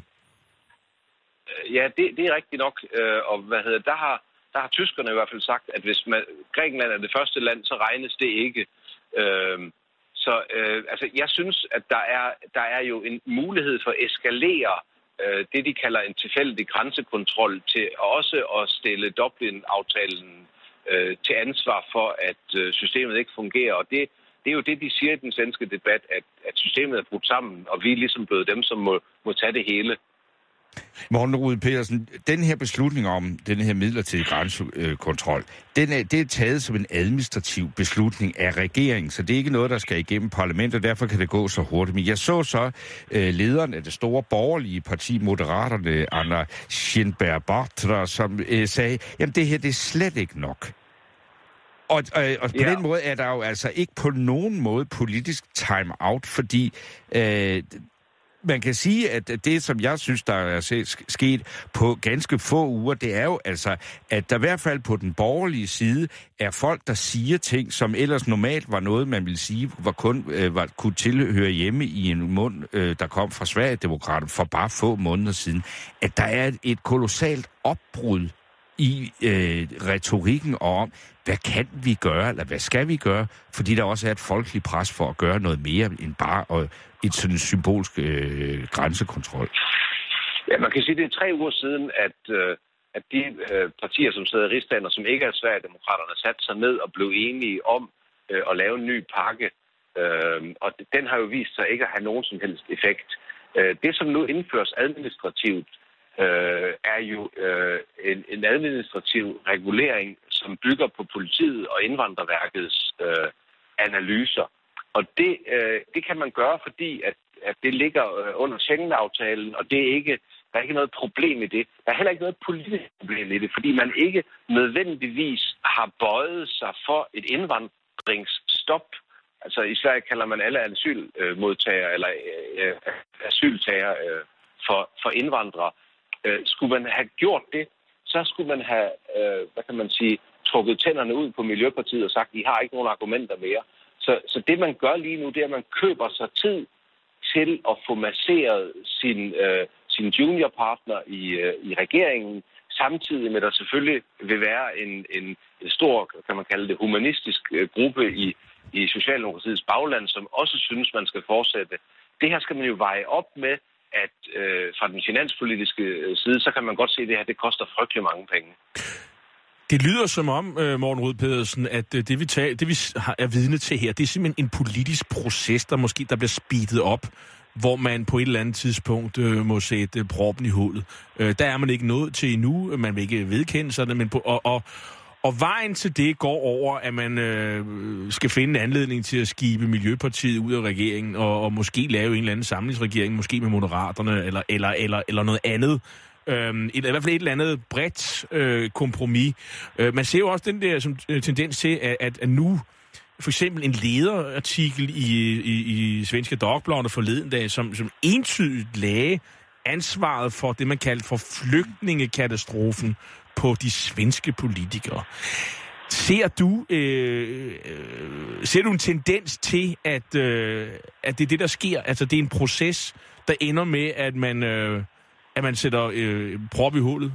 Speaker 7: Ja, det, det er rigtigt nok, øh, og hvad hedder, der har, der har tyskerne i hvert fald sagt, at hvis man, Grækenland er det første land, så regnes det ikke. Øh, så øh, altså, jeg synes, at der er, der er jo en mulighed for at eskalere øh, det, de kalder en tilfældig grænsekontrol, til også at stille Dublin-aftalen øh, til ansvar for, at øh, systemet ikke fungerer. Og det, det er jo det, de siger i den svenske debat, at, at systemet er brudt sammen, og vi er ligesom blevet dem, som må, må tage det hele.
Speaker 4: Morten Rud Petersen, den her beslutning om den her midlertidige grænsekontrol, den er, det er taget som en administrativ beslutning af regeringen, så det er ikke noget, der skal igennem parlamentet, og derfor kan det gå så hurtigt. Men jeg så så øh, lederen af det store borgerlige parti, Moderaterne, Anna Kinberg Batra, som øh, sagde, jamen det her, det er slet ikke nok. Og, og, og på ja. den måde er der jo altså ikke på nogen måde politisk time-out, fordi... Øh, Man kan sige, at det, som jeg synes, der er sket på ganske få uger, det er jo altså, at der i hvert fald på den borgerlige side er folk, der siger ting, som ellers normalt var noget, man ville sige, var kun øh, var, kunne tilhøre hjemme i en mund, øh, der kom fra Sverigedemokraterne for bare få måneder siden. At der er et, et kolossalt opbrud i øh, retorikken om, hvad kan vi gøre, eller hvad skal vi gøre, fordi der også er et folkeligt pres for at gøre noget mere end bare at, et sådan symbolsk øh, grænsekontrol.
Speaker 7: Ja, man kan sige, at det er tre uger siden, at, øh, at de øh, partier, som sidder i Rigsdagen, og som ikke er Sverigedemokraterne, satte sig ned og blev enige om øh, at lave en ny pakke. Øh, og den har jo vist sig ikke at have nogen som helst effekt. Øh, det, som nu indføres administrativt, øh, er jo øh, en, en administrativ regulering, som bygger på politiet og Indvandrerværkets øh, analyser. Og det, øh, det kan man gøre, fordi at, at det ligger under Schengen-aftalen, og det er ikke, der er ikke noget problem i det. Der er heller ikke noget politisk problem i det, fordi man ikke nødvendigvis har bøjet sig for et indvandringsstop. Altså i Sverige kalder man alle asylmodtagere eller øh, asyltagere øh, for, for indvandrere. Øh, skulle man have gjort det, så skulle man have, øh, hvad kan man sige, trukket tænderne ud på Miljøpartiet og sagt, I har ikke nogen argumenter mere. Så, så det, man gør lige nu, det er, at man køber sig tid til at få masseret sin, øh, sin juniorpartner i, øh, i regeringen, samtidig med, at der selvfølgelig vil være en, en, en stor, kan man kalde det, humanistisk øh, gruppe i, i Socialdemokratiets bagland, som også synes, man skal fortsætte. Det her skal man jo veje op med, at øh, fra den finanspolitiske side, så kan man godt se, at det her det koster frygtelig mange penge.
Speaker 5: Det lyder som om, Morten Rud Pedersen, at det vi, tager, det, vi er vidne til her, det er simpelthen en politisk proces, der måske der bliver speedet op, hvor man på et eller andet tidspunkt øh, må sætte proppen i hullet. Øh, der er man ikke nået til endnu, man vil ikke vedkende sig det, men på, og, og, og vejen til det går over, at man øh, skal finde en anledning til at skibe Miljøpartiet ud af regeringen, og, og måske lave en eller anden samlingsregering, måske med Moderaterne, eller, eller, eller, eller noget andet. Øhm, et, I hvert fald et eller andet bredt øh, kompromis. Øh, man ser jo også den der som, øh, tendens til, at, at, at nu for eksempel en lederartikel i, i, i Svenska Dagbladet forleden dag, som, som entydigt lagde ansvaret for det, man kaldte for flygtningekatastrofen på de svenske politikere. Ser du, øh, øh, ser du en tendens til, at, øh, at det er det, der sker? Altså, det er en proces, der ender med, at man... Øh, at man sætter øh, prop i hullet?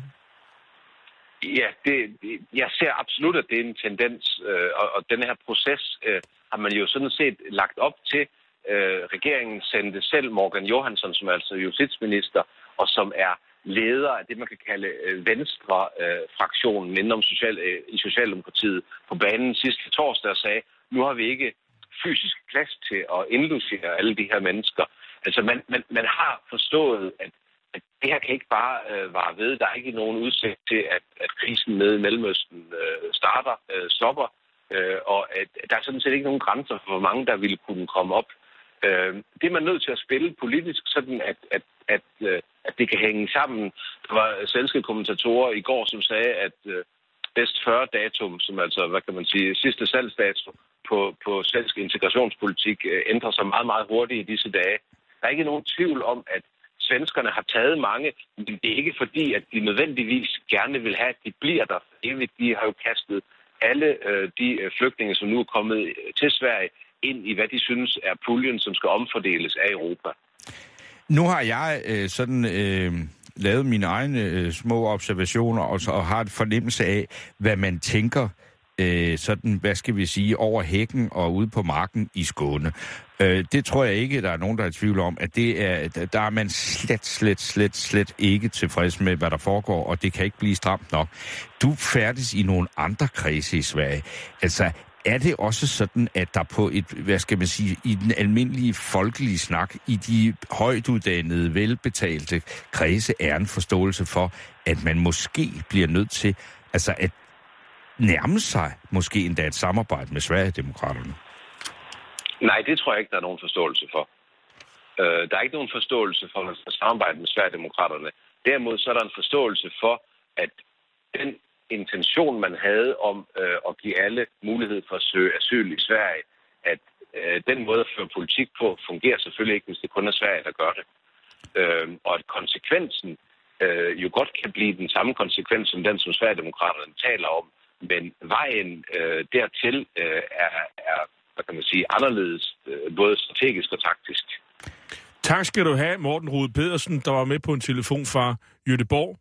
Speaker 7: Ja, det, det, jeg ser absolut, at det er en tendens, øh, og, og den her proces øh, har man jo sådan set lagt op til. Øh, regeringen sendte selv Morgan Johansson, som er altså justitsminister, og som er leder af det, man kan kalde øh, Venstre-fraktionen øh, inden social, øh, i Socialdemokratiet på banen sidste torsdag og sagde, nu har vi ikke fysisk plads til at indlogere alle de her mennesker. Altså, man, man, man har forstået, at det her kan ikke bare øh, vare ved. Der er ikke nogen udsigt til, at, at krisen nede i Mellemøsten øh, starter, øh, stopper, øh, og at der er sådan set ikke nogen grænser for, hvor mange der ville kunne komme op. Øh, det er man nødt til at spille politisk, sådan at, at, at, øh, at det kan hænge sammen. Der var svenske kommentatorer i går, som sagde, at øh, bedst fyrre-datum, som altså, hvad kan man sige, sidste salgsdato på, på svensk integrationspolitik, øh, ændrer sig meget, meget hurtigt i disse dage. Der er ikke nogen tvivl om, at svenskerne har taget mange, men det er ikke fordi, at de nødvendigvis gerne vil have, at de bliver der. De har jo kastet alle øh, de flygtninge, som nu er kommet til Sverige, ind i, hvad de synes er puljen, som skal omfordeles af Europa.
Speaker 4: Nu har jeg øh, sådan øh, lavet mine egne øh, små observationer, og, og har et fornemmelse af, hvad man tænker, øh, sådan, hvad skal vi sige, over hækken og ude på marken i Skåne. Øh, det tror jeg ikke, der er nogen, der er i tvivl om, at det er, der er man slet, slet, slet, slet ikke tilfreds med, hvad der foregår, og det kan ikke blive stramt nok. Du færdes i nogle andre kredse i Sverige. Altså, er det også sådan, at der på et, hvad skal man sige, i den almindelige folkelige snak, i de højtuddannede, velbetalte kredse, er en forståelse for, at man måske bliver nødt til, altså at nærme sig måske endda et samarbejde med Sverigedemokraterne?
Speaker 7: Nej, det tror jeg ikke, der er nogen forståelse for. Øh, der er ikke nogen forståelse for at samarbejde med Sverigedemokraterne. Derimod så er der en forståelse for, at den intention, man havde om øh, at give alle mulighed for at søge asyl i Sverige, at øh, den måde at føre politik på fungerer selvfølgelig ikke, hvis det kun er Sverige, der gør det. Øh, og at konsekvensen øh, jo godt kan blive den samme konsekvens som den, som Sverigedemokraterne taler om, men vejen øh, dertil øh, er, er hvad kan man sige, anderledes, både strategisk og taktisk.
Speaker 5: Tak skal du have, Morten Rud Pedersen, der var med på en telefon fra Göteborg.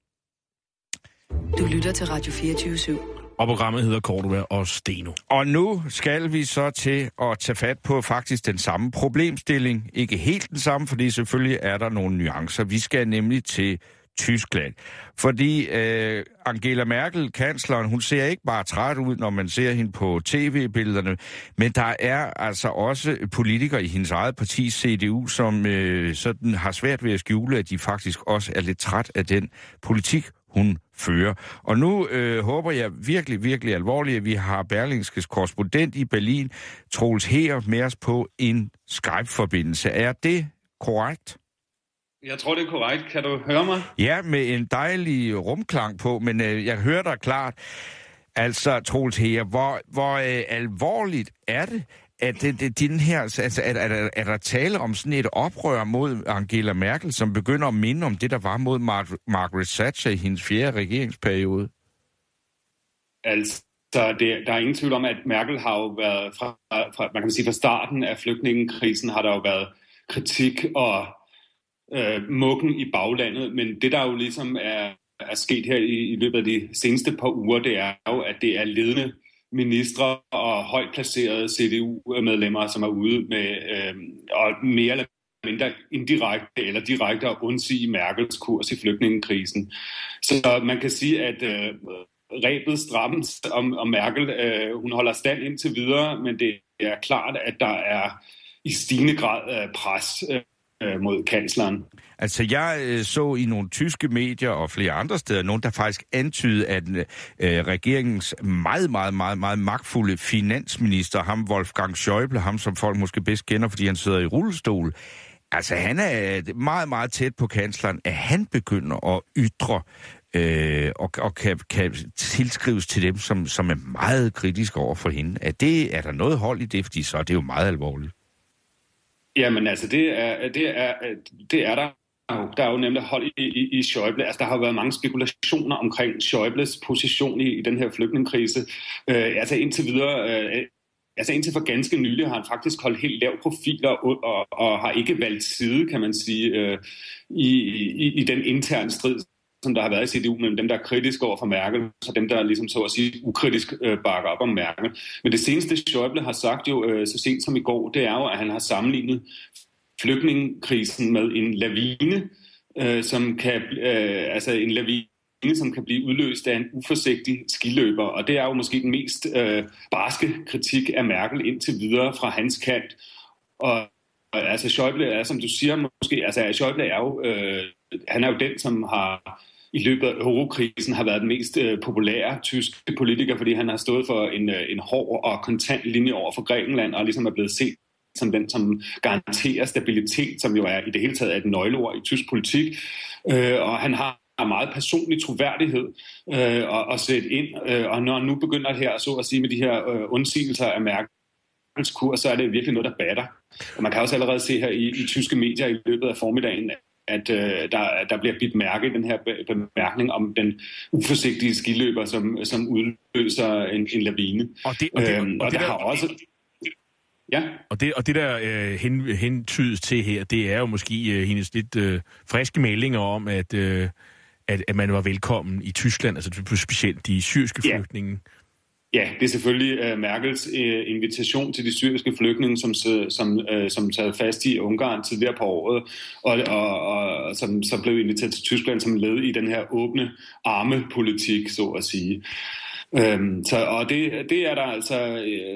Speaker 1: Du lytter til Radio fireogtyve syv.
Speaker 5: Og programmet hedder Cordua og Steno.
Speaker 4: Og nu skal vi så til at tage fat på faktisk den samme problemstilling. Ikke helt den samme, fordi selvfølgelig er der nogle nuancer. Vi skal nemlig til Tyskland. Fordi øh, Angela Merkel, kansleren, hun ser ikke bare træt ud, når man ser hende på tv-billederne, men der er altså også politikere i hendes eget parti, C D U, som øh, sådan har svært ved at skjule, at de faktisk også er lidt træt af den politik, hun fører. Og nu øh, håber jeg virkelig, virkelig alvorligt, at vi har Berlingskes korrespondent i Berlin, Troels Heer, med os på en Skype-forbindelse. Er det korrekt?
Speaker 8: Jeg tror, det er korrekt. Kan du høre mig?
Speaker 4: Ja, med en dejlig rumklang på, men øh, jeg hører dig klart. Altså, Troels Heer, hvor, hvor øh, alvorligt er det, at det, det, den her, altså, er, er, er der tale om sådan et oprør mod Angela Merkel, som begynder at minde om det, der var mod Mar- Margaret Thatcher i hendes fjerde regeringsperiode?
Speaker 8: Altså, det, der er ingen tvivl om, at Merkel har jo været, fra, fra, man kan sige, fra starten af flygtningekrisen, har der jo været kritik og øh, mukken i baglandet, men det, der jo ligesom er, er sket her i, i løbet af de seneste par uger, det er jo, at det er ledende ministre og højt placerede C D U-medlemmer, som er ude med øh, og mere eller mindre indirekte eller direkte at undsige Merkels kurs i flygtningekrisen. Så man kan sige, at øh, rebet strammes om, om Merkel. Øh, hun holder stand indtil videre, men det er klart, at der er i stigende grad øh, pres øh, mod kansleren.
Speaker 4: Altså, jeg øh, så i nogle tyske medier og flere andre steder, nogen, der faktisk antydede, at øh, regeringens meget, meget, meget, meget magtfulde finansminister, ham Wolfgang Schäuble, ham som folk måske bedst kender, fordi han sidder i rullestol, altså han er meget, meget tæt på kansleren, at han begynder at ytre øh, og, og kan, kan tilskrives til dem, som, som er meget kritiske over for hende. Er, det, er der noget hold i det, fordi så er det jo meget alvorligt?
Speaker 8: Jamen altså, det er, det er, det er der. Der er jo nemlig hold i, i, i Schäuble. Altså, der har været mange spekulationer omkring Schäubles position i, i den her flygtningekrise. Øh, altså indtil videre, øh, altså indtil for ganske nylig har han faktisk holdt helt lav profiler og, og, og har ikke valgt side, kan man sige, øh, i, i, i den interne strid, som der har været i C D U, mellem dem, der er kritiske over for Merkel, og dem, der ligesom så at sige ukritisk øh, bakker op om Merkel. Men det seneste Schäuble har sagt jo øh, så sent som i går, det er jo, at han har sammenlignet flygtningekrisen med en lavine, øh, som kan, øh, altså en lavine, som kan blive udløst af en uforsigtig skiløber. Og det er jo måske den mest øh, barske kritik af Merkel indtil videre fra hans kant. Og, og altså Schäuble er, som du siger, måske, altså Schäuble er jo, øh, han er jo den, som har i løbet af eurokrisen har været den mest øh, populære tyske politiker, fordi han har stået for en, øh, en hård og kontant linje over for Grækenland, og ligesom er blevet set som den, som garanterer stabilitet, som jo er i det hele taget et nøgleord i tysk politik. Øh, og han har meget personlig troværdighed øh, at, at sætte ind. Øh, og når han nu begynder her, så at sige, med de her øh, undsigelser af Merkels kurs, så er det virkelig noget, der batter. Og man kan også allerede se her i, i tyske medier i løbet af formiddagen, at øh, der, der bliver bidt mærke i den her bemærkning om den uforsigtige skiløber, som, som udløser en, en lavine.
Speaker 5: Og det, og det,
Speaker 8: øhm, og
Speaker 5: og det
Speaker 8: der
Speaker 5: der,
Speaker 8: har også... Ja.
Speaker 5: Og det, og det der øh, hen, hentydes til her, det er jo måske øh, hendes lidt øh, friske meldinger om, at, øh, at, at man var velkommen i Tyskland, altså specielt de syriske
Speaker 8: ja. flygtninge. Ja, det er selvfølgelig uh, Merkels uh, invitation til de syriske flygtninge, som, som, uh, som taget fast i Ungarn tidligere på året, og, og, og som så blev inviteret til Tyskland som led i den her åbne armepolitik, så at sige. Um, så, og det, det er der altså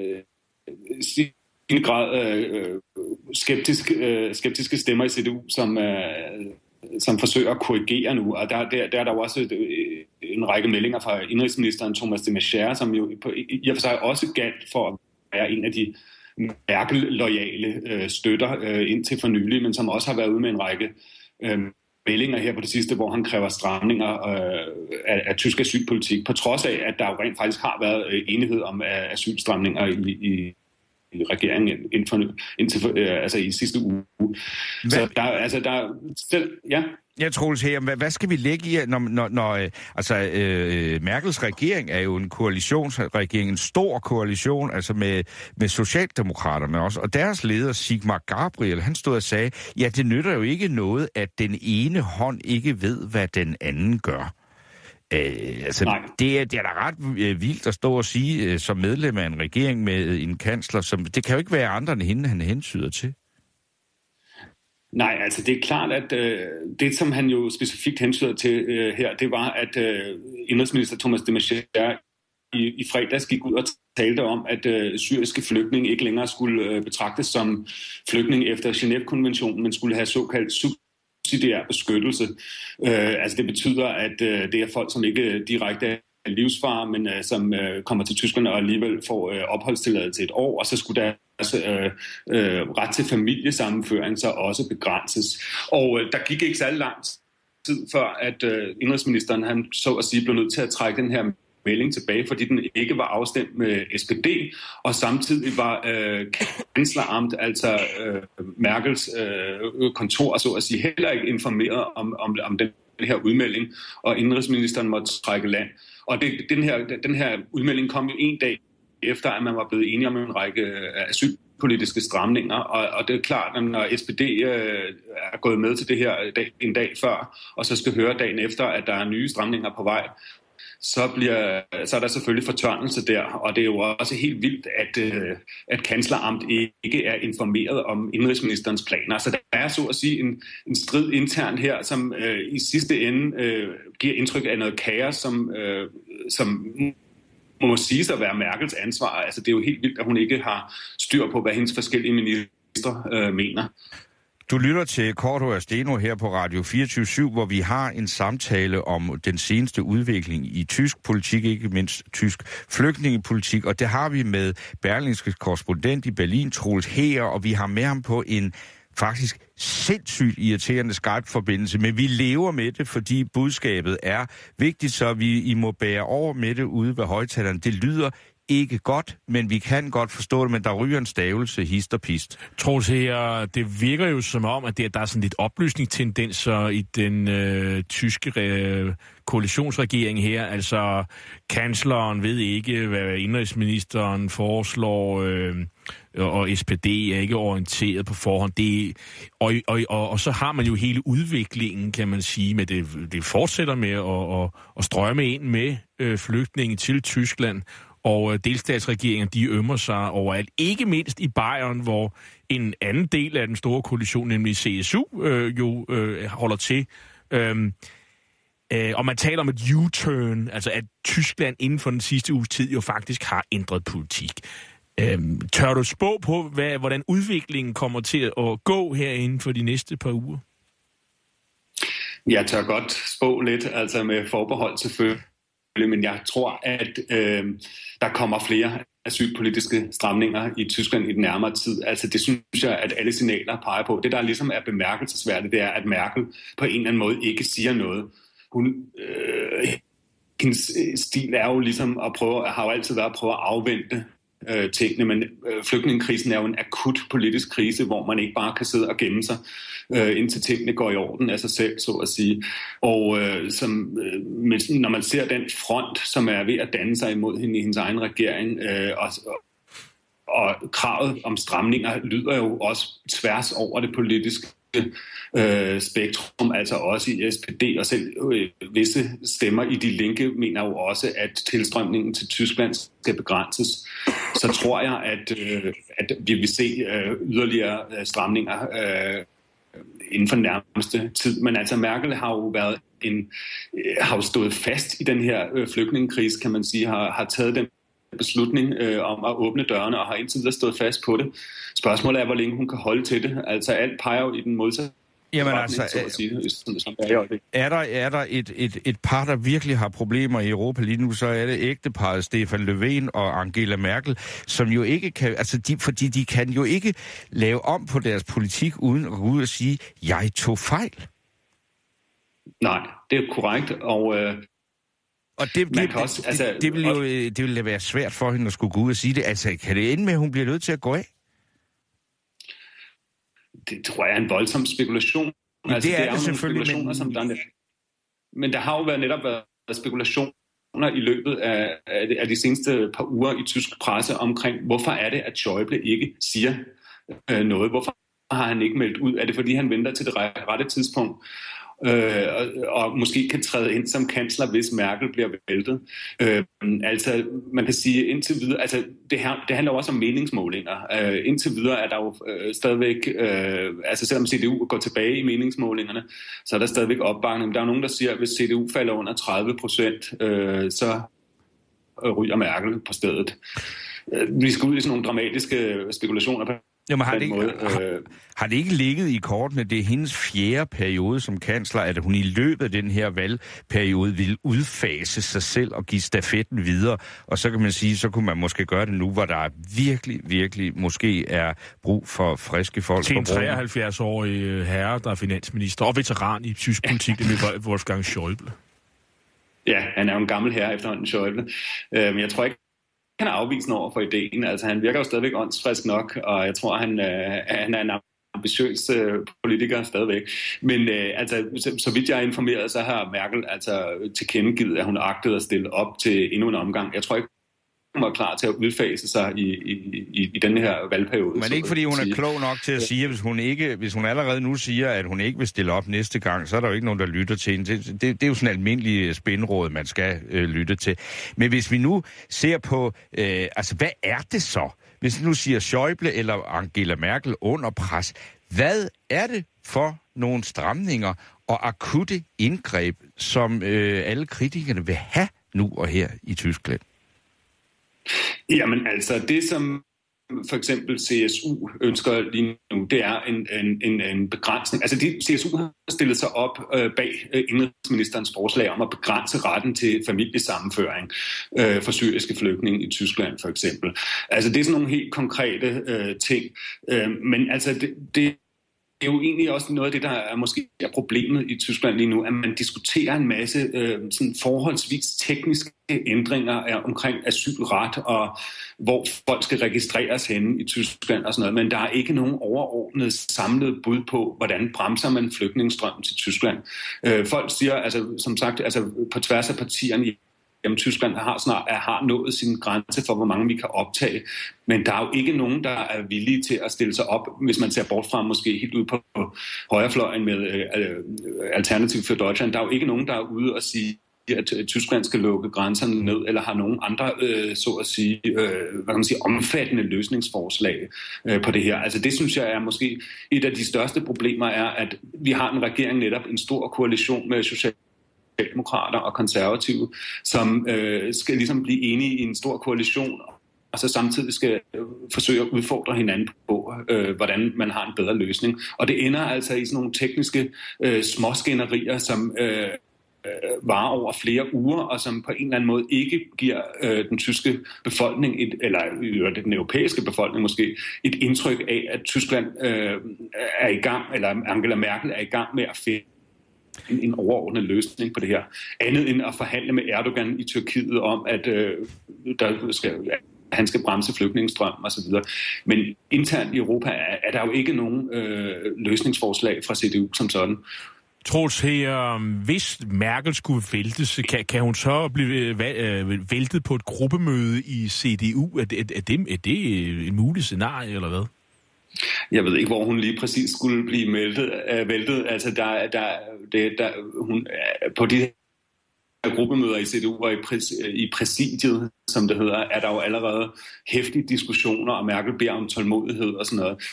Speaker 8: uh, i en grad uh, skeptisk, uh, skeptiske stemmer i C D U, som uh, som forsøger at korrigere nu, og der, der, der er der jo også et, en række meldinger fra indrigsministeren Thomas de Maizière, som jo på, i og for sig også galt for at være en af de Merkel-loyale øh, støtter øh, indtil for nylig, men som også har været ude med en række øh, meldinger her på det sidste, hvor han kræver stramninger øh, af, af tysk asylpolitik, på trods af, at der jo rent faktisk har været øh, enighed om øh, asylstramninger i, i i regeringen indtil, indtil øh, altså i sidste uge. Hvad? Så der altså der selv ja.
Speaker 4: Jeg tror her, hvad, hvad skal vi lægge i, når, når, når altså øh, Merkels regering er jo en koalitionsregering, en stor koalition, altså med med Socialdemokraterne også, og deres leder Sigmar Gabriel, han stod og sagde, ja, det nytter jo ikke noget, at den ene hånd ikke ved, hvad den anden gør. Øh, altså, det er, det er da ret øh, vildt at stå og sige, øh, som medlem af en regering med en kansler, som det kan jo ikke være andre end hende, han hensyder til.
Speaker 8: Nej, altså det er klart, at øh, det, som han jo specifikt hensyder til øh, her, det var, at øh, indrigsminister Thomas de Maizière i, i fredags gik ud og talte om, at øh, syriske flygtninge ikke længere skulle øh, betragtes som flygtninge efter Genève-konventionen, men skulle have såkaldt subsidiær beskyttelse. Øh, altså det betyder, at øh, det er folk, som ikke direkte er livsfare, men øh, som øh, kommer til Tyskland og alligevel får øh, opholdstilladelse et år, og så skulle der altså, øh, øh, ret til familiesammenføring så også begrænses. Og øh, der gik ikke særlig lang tid før, at øh, indrigsministeren han så at sige blev nødt til at trække den her melding tilbage, fordi den ikke var afstemt med S P D, og samtidig var øh, kansleramt, altså øh, Merkels øh, kontor, så at sige, heller ikke informeret om, om, om den her udmelding, og indrigsministeren måtte trække land. Og det, den, her, den her udmelding kom jo en dag efter, at man var blevet enige om en række asylpolitiske stramninger, og, og det er klart, at når S P D øh, er gået med til det her dag, en dag før, og så skal høre dagen efter, at der er nye stramninger på vej, så, bliver, så er der selvfølgelig fortørnelse der, og det er jo også helt vildt, at, at kansleramt ikke er informeret om indrigsministerens planer. Så der er så at sige en, en strid internt her, som øh, i sidste ende øh, giver indtryk af noget kaos, som, øh, som må siges at være Merkels ansvar. Altså det er jo helt vildt, at hun ikke har styr på, hvad hendes forskellige ministre øh, mener.
Speaker 4: Du lytter til Cordua og Steno her på Radio fireogtyve syv, hvor vi har en samtale om den seneste udvikling i tysk politik, ikke mindst tysk flygtningepolitik, og det har vi med Berlingskes korrespondent i Berlin, Troels Heer, og vi har med ham på en faktisk sindssygt irriterende Skype-forbindelse, men vi lever med det, fordi budskabet er vigtigt, så vi I må bære over med det ude ved højtalerne. Det lyder ikke godt, men vi kan godt forstå det, men der ryger en stavelse, hist og pist. Troels her, det virker jo som om, at det, der er sådan lidt opløsningstendenser i den øh, tyske øh, koalitionsregering her. Altså, kansleren ved ikke, hvad indrigsministeren foreslår, øh, og S P D er ikke orienteret på forhånd. Det, og, og, og, og så har man jo hele udviklingen, kan man sige, med det, det fortsætter med at, at, at strømme ind med øh, flygtninge til Tyskland. Og delstatsregeringen, de ømmer sig overalt. Ikke mindst i Bayern, hvor en anden del af den store koalition, nemlig C S U, øh, jo øh, holder til. Øhm, øh, og man taler om et U-turn, altså at Tyskland inden for den sidste uges tid jo faktisk har ændret politik. Øhm, tør du spå på, hvad, hvordan udviklingen kommer til at gå her inden for de næste par uger?
Speaker 8: Jeg tør godt spå lidt, altså med forbehold selvfølgelig. Men jeg tror, at øh, der kommer flere asylpolitiske stramninger i Tyskland i den nærmere tid. Altså det synes jeg, at alle signaler peger på. Det, der ligesom er bemærkelsesværdigt, det er, at Merkel på en eller anden måde ikke siger noget. Hun, øh, hendes stil er jo ligesom at prøve, har jo altid været at prøve at afvente øh, tingene, men øh, flygtningekrisen er jo en akut politisk krise, hvor man ikke bare kan sidde og gemme sig, øh, indtil tingene går i orden af sig selv, så at sige. Og øh, som, øh, når man ser den front, som er ved at danne sig imod hende i hendes egen regering, øh, og, og kravet om stramninger lyder jo også tværs over det politiske øh, spektrum, altså også i S P D, og selv øh, visse stemmer i De Linke mener jo også, at tilstrømningen til Tyskland skal begrænses. Så tror jeg, at, øh, at vi vil se øh, yderligere øh, stramninger øh, inden for den nærmeste tid. Men altså Merkel har jo været en, øh, har jo stået fast i den her øh, flygtningekrise, kan man sige, har, har taget den beslutning øh, om at åbne dørene, og har indtil videre stået fast på det. Spørgsmålet er, hvor længe hun kan holde til det. Altså alt peger jo i den modsatte.
Speaker 4: Jamen altså,
Speaker 8: så at sige, som, som er,
Speaker 4: er der, er der et, et, et par, der virkelig har problemer i Europa lige nu, så er det ægteparret Stefan Löfven og Angela Merkel, som jo ikke kan, altså de, fordi de kan jo ikke lave om på deres politik, uden at gå ud og sige, jeg tog fejl.
Speaker 8: Nej, det er korrekt, og øh,
Speaker 4: Og det, det,
Speaker 8: også, altså,
Speaker 4: det, det, vil jo det vil være svært for hende at skulle gå ud og sige det. Altså, kan det ende med, at hun bliver nødt til at gå af?
Speaker 8: Det tror jeg er en voldsom spekulation.
Speaker 4: Ja,
Speaker 8: altså,
Speaker 4: det er
Speaker 8: det, er
Speaker 4: det selvfølgelig. Men...
Speaker 8: Som der, men der har jo været, netop været spekulationer i løbet af, af de seneste par uger i tysk presse omkring, hvorfor er det, at Schäuble ikke siger øh, noget? Hvorfor har han ikke meldt ud? Er det, fordi han venter til det rette tidspunkt? øh, og, og måske kan træde ind som kansler, hvis Merkel bliver væltet. Øh, altså, man kan sige indtil videre, altså det, her, det handler også om meningsmålinger. Øh, indtil videre er der jo øh, stadigvæk, øh, altså selvom C D U går tilbage i meningsmålingerne, så er der stadigvæk opbakning. Der er nogen, der siger, at hvis C D U falder under tredive procent, øh, så ryger Merkel på stedet. Vi skal ud i sådan nogle dramatiske spekulationer på
Speaker 4: Jamen, har, det
Speaker 8: den
Speaker 4: ikke,
Speaker 8: måde.
Speaker 4: har, har det ikke ligget i kortene, det er hendes fjerde periode som kansler, at hun i løbet af den her valgperiode ville udfase sig selv og give stafetten videre, og så kan man sige, så kunne man måske gøre det nu, hvor der virkelig, virkelig måske er brug for friske folk.
Speaker 5: Til en treoghalvfjerds-årig herre, der er finansminister og veteran i tysk politik, det er Wolfgang Schäuble. Ja,
Speaker 8: han er jo en gammel herre efterhånden, Schäuble. Men jeg tror ikke, han er afvisende over for ideen. Altså, han virker jo stadigvæk åndsfrisk nok, og jeg tror, han, øh, han er en ambitiøs øh, politiker stadigvæk. Men øh, altså, så, så vidt jeg er informeret, så har Merkel altså tilkendegivet, at hun agtede at stille op til endnu en omgang. Jeg tror ikke, hun var klar til at udfase sig i, i, i, i den her valgperiode.
Speaker 4: Men ikke fordi hun er klog nok til at sige, at hvis hun, ikke, hvis hun allerede nu siger, at hun ikke vil stille op næste gang, så er der jo ikke nogen, der lytter til hende. Det, det, det er jo sådan en almindelig spinråd, man skal øh, lytte til. Men hvis vi nu ser på, øh, altså hvad er det så? Hvis nu siger Schäuble eller Angela Merkel under pres, hvad er det for nogle stramninger og akutte indgreb, som øh, alle kritikerne vil have nu og her i Tyskland?
Speaker 8: Jamen altså, det som for eksempel C S U ønsker lige nu, det er en, en, en, en begrænsning. Altså de, C S U har stillet sig op øh, bag øh, indrigsministerens forslag om at begrænse retten til familiesammenføring øh, for syriske flygtninge i Tyskland for eksempel. Altså det er sådan nogle helt konkrete øh, ting. Øh, men altså det... det Det er jo egentlig også noget af det, der er måske er problemet i Tyskland lige nu, at man diskuterer en masse øh, sådan forholdsvis tekniske ændringer af, omkring asylret og hvor folk skal registreres henne i Tyskland og sådan noget, men der er ikke nogen overordnet samlet bud på, hvordan bremser man flygtningestrømmen til Tyskland. Øh, folk siger, altså som sagt, altså på tværs af partierne i Jamen, Tyskland har snart har nået sin grænse for, hvor mange vi kan optage. Men der er jo ikke nogen, der er villige til at stille sig op, hvis man ser bort fra måske helt ud på højrefløjen med øh, Alternativ for Deutschland. Der er jo ikke nogen, der er ude og sige, at Tyskland skal lukke grænserne ned, eller har nogen andre, øh, så at sige, øh, hvad kan man sige, omfattende løsningsforslag øh, på det her. Altså det synes jeg er måske et af de største problemer, er, at vi har en regering netop, en stor koalition med social demokrater og konservative, som øh, skal ligesom blive enige i en stor koalition, og så samtidig skal øh, forsøge at udfordre hinanden på, øh, hvordan man har en bedre løsning. Og det ender altså i sådan nogle tekniske øh, småskænderier, som øh, øh, varer over flere uger, og som på en eller anden måde ikke giver øh, den tyske befolkning, et, eller øh, den europæiske befolkning måske, et indtryk af, at Tyskland øh, er i gang, eller Angela Merkel er i gang med at finde en overordnet løsning på det her. Andet end at forhandle med Erdogan i Tyrkiet om, at øh, der skal, han skal bremse flygtningestrøm og så videre. Men internt i Europa er, er der jo ikke nogen øh, løsningsforslag fra C D U som sådan.
Speaker 5: Troels her, hvis Merkel skulle væltes, kan, kan hun så blive væltet på et gruppemøde i C D U? Er det, er det, er det et muligt scenarie, eller hvad?
Speaker 8: Jeg ved ikke, hvor hun lige præcis skulle blive meldet, øh, væltet. Altså, der, der, det, der, hun, på de her gruppemøder i C D U og i, præs, i præsidiet, som det hedder, er der jo allerede heftige diskussioner, og Merkel beder om tålmodighed og sådan noget.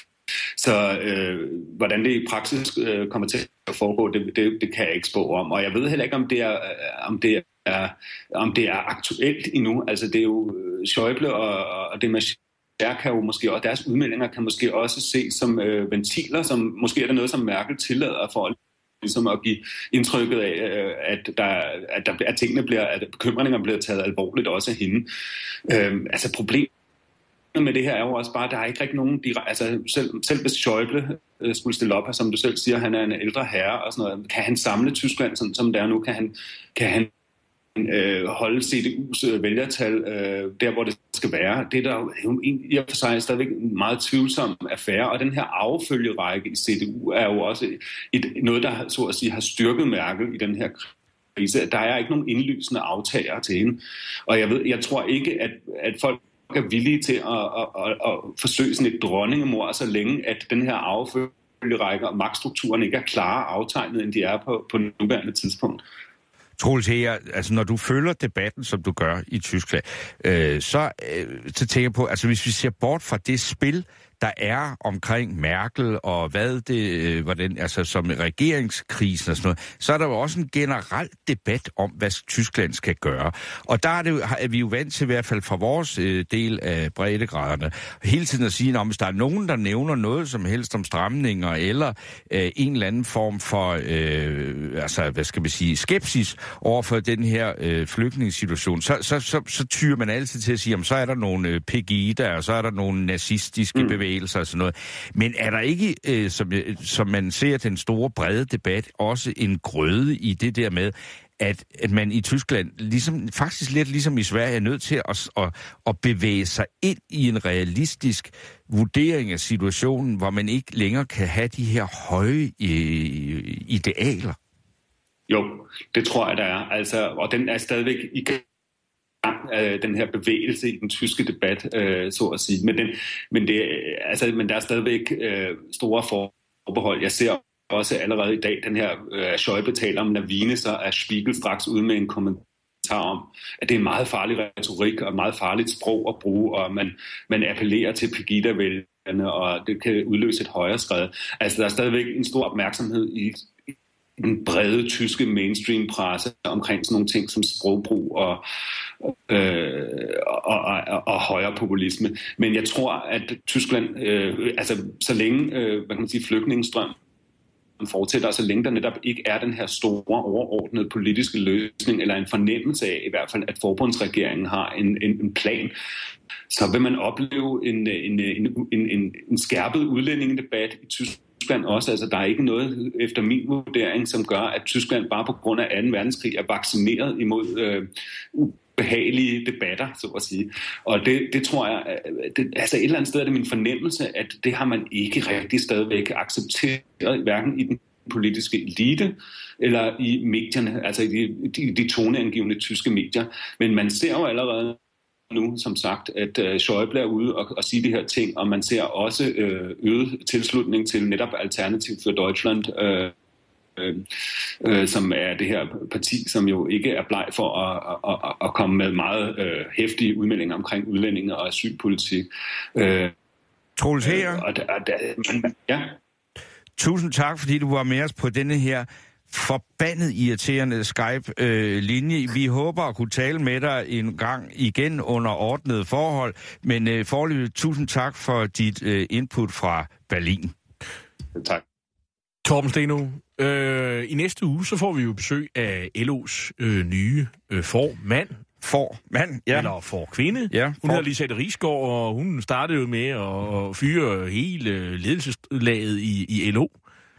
Speaker 8: Så øh, hvordan det i praksis øh, kommer til at foregå, det, det, det kan jeg ikke spå om. Og jeg ved heller ikke, om det er, om det er, om det er aktuelt endnu. Altså, det er jo Schäuble og, og det med Der kan jo måske også, deres udmeldinger kan måske også ses som øh, ventiler, som måske er det noget, som Merkel tillader for ligesom at give indtrykket af, øh, at, der, at, der, at tingene bliver, at bekymringerne bliver taget alvorligt også af hende. Øh, altså problemet med det her er jo også bare, at der er ikke rigtig nogen, altså selv, selv hvis Schäuble øh, skulle stille op her, som du selv siger, han er en ældre herre og sådan noget, kan han samle Tyskland, sådan, som det er nu, kan han, kan han Øh, holde C D U's øh, vælgertal øh, der, hvor det skal være. Det er der jo i og for sig stadigvæk en meget tvivlsom affære, og den her affølgerække i C D U er jo også et, noget, der så at sige har styrket Merkel i den her krise. Der er ikke nogen indlysende aftager til hende, og jeg ved, jeg tror ikke, at, at folk er villige til at, at, at, at forsøge sådan et dronningemord, så længe at den her affølge rækker, og magtstrukturen ikke er klarere aftegnet, end de er på, på nuværende tidspunkt.
Speaker 4: Troels her, altså når du følger debatten, som du gør i Tyskland, øh, så, øh, så tænker jeg på, altså hvis vi ser bort fra det spil, der er omkring Merkel og hvad det, øh, hvordan, altså som regeringskrisen og sådan noget, så er der jo også en generel debat om, hvad Tyskland skal gøre. Og der er, det jo, er vi jo vant til, i hvert fald fra vores øh, del af breddegraderne, hele tiden at sige, at hvis der er nogen, der nævner noget som helst om stramninger, eller øh, en eller anden form for, øh, altså hvad skal man sige, skepsis over for den her øh, flygtningssituation, så, så, så, så tyrer man altid til at sige, at så er der nogle øh, Pegida, og så er der nogle nazistiske mm. bevægelser og sådan noget. Men er der ikke, øh, som, som man ser den store brede debat, også en grøde i det der med, at, at man i Tyskland, ligesom, faktisk lidt ligesom i Sverige, er nødt til at, at, at bevæge sig ind i en realistisk vurdering af situationen, hvor man ikke længere kan have de her høje øh, idealer?
Speaker 8: Jo, det tror jeg, der er. Altså, og den er stadigvæk i gang, den her bevægelse i den tyske debat, øh, så at sige. Men, den, men, det, altså, men der er stadigvæk øh, store forbehold. Jeg ser også allerede i dag den her øh, Schäuble taler om Navine, så er Spiegel straks ude med en kommentar om, at det er en meget farlig retorik og et meget farligt sprog at bruge, og man, man appellerer til Pegida-vælgerne, og det kan udløse et højere skred. Altså, der er stadigvæk en stor opmærksomhed i den brede tyske mainstream-presse omkring sådan nogle ting som sprogbrug og, øh, og, og, og højere populisme. Men jeg tror, at Tyskland, øh, altså så længe øh, hvad kan man sige, flygtningestrøm fortsætter, og så længe der netop ikke er den her store overordnede politiske løsning, eller en fornemmelse af i hvert fald, at forbundsregeringen har en, en, en plan, så vil man opleve en, en, en, en, en, en skærpet udlændingedebat i Tyskland. Tyskland også, altså der er ikke noget efter min vurdering, som gør, at Tyskland bare på grund af anden verdenskrig er vaccineret imod øh, ubehagelige debatter, så at sige. Og det, det tror jeg, det, altså et eller andet sted er det min fornemmelse, at det har man ikke rigtig stadigvæk accepteret, hverken i den politiske elite eller i medierne, altså i de, de, de toneangivende tyske medier. Men man ser jo allerede nu, som sagt, at uh, Schäuble er ude og, og sige de her ting, og man ser også uh, øget tilslutning til netop Alternativ for Deutschland, uh, uh, uh, som er det her parti, som jo ikke er bleg for at, at, at, at komme med meget uh, heftige udmeldinger omkring udlændinge og asylpolitik. Uh,
Speaker 4: Troels her.
Speaker 8: Uh, og der, der, man, ja.
Speaker 4: Tusind tak, fordi du var med os på denne her forbandet irriterende Skype-linje. Øh, Vi håber at kunne tale med dig en gang igen under ordnede forhold, men øh, foreløbig tusind tak for dit øh, input fra Berlin.
Speaker 8: Tak.
Speaker 5: Torben Steno, øh, i næste uge så får vi jo besøg af L O's øh, nye øh, formand.
Speaker 4: For mand, ja.
Speaker 5: Eller for kvinde.
Speaker 4: Ja,
Speaker 5: hun
Speaker 4: for...
Speaker 5: hedder Lisette Risgaard, og hun startede jo med at fyre hele ledelseslaget i, i L O.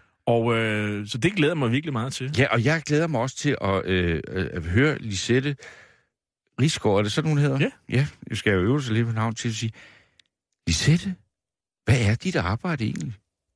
Speaker 5: Og øh, så det glæder mig virkelig meget til.
Speaker 4: Ja, og jeg glæder mig også til at, øh, at høre Lisette Risgaard. Er det sådan, hun hedder?
Speaker 5: Ja.
Speaker 4: Ja, jeg skal jo øve sig lidt på navn til at sige, Lisette, hvad er dit arbejde egentlig?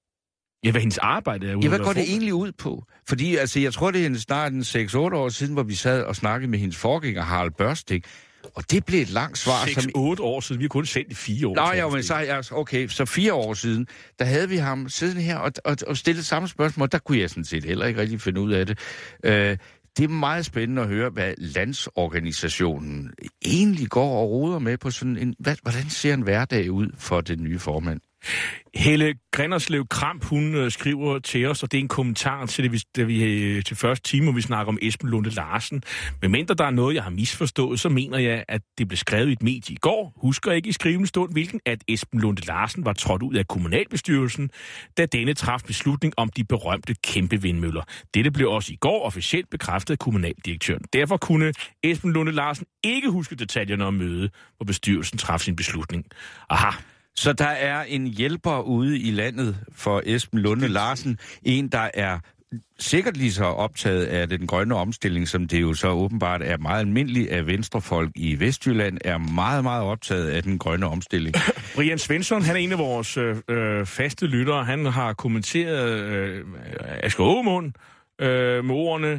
Speaker 5: Ja, hvad hendes arbejde er?
Speaker 4: Ja, hvad går det egentlig ud på? Fordi altså, jeg tror, det er snart en seks otte år siden, hvor vi sad og snakkede med hendes forgænger, Harald Børsting. Og det blev et langt svar.
Speaker 5: seks otte år siden? Vi har kun sendt i fire år.
Speaker 4: Nå, ja, men så, altså, okay, så fire år siden, der havde vi ham siddende her og, og, og stillet samme spørgsmål. Der kunne jeg sådan set heller ikke rigtig finde ud af det. Øh, det er meget spændende at høre, hvad landsorganisationen egentlig går og roder med på sådan en... Hvad, hvordan ser en hverdag ud for den nye formand?
Speaker 5: Helle Grinderslev Kramp, hun øh, skriver til os, og det er en kommentar til det, vi, det, vi øh, til første time, hvor vi snakker om Esben Lunde Larsen. Men mindre der er noget, jeg har misforstået, så mener jeg, at det blev skrevet i et medie i går. Husker ikke i skrivende stund, hvilken at Esben Lunde Larsen var trådt ud af kommunalbestyrelsen, da denne traf beslutning om de berømte kæmpe vindmøller. Dette blev også i går officielt bekræftet af kommunaldirektøren. Derfor kunne Esben Lunde Larsen ikke huske detaljerne om mødet, hvor bestyrelsen traf sin beslutning. Aha.
Speaker 4: Så der er en hjælper ude i landet for Esben Lunde Larsen. En, der er sikkert lige så optaget af den grønne omstilling, som det jo så åbenbart er meget almindeligt, at venstrefolk i Vestjylland er meget, meget optaget af den grønne omstilling.
Speaker 5: Brian Svensson, han er en af vores øh, faste lyttere. Han har kommenteret øh, Asger Aamund øh, med ordene: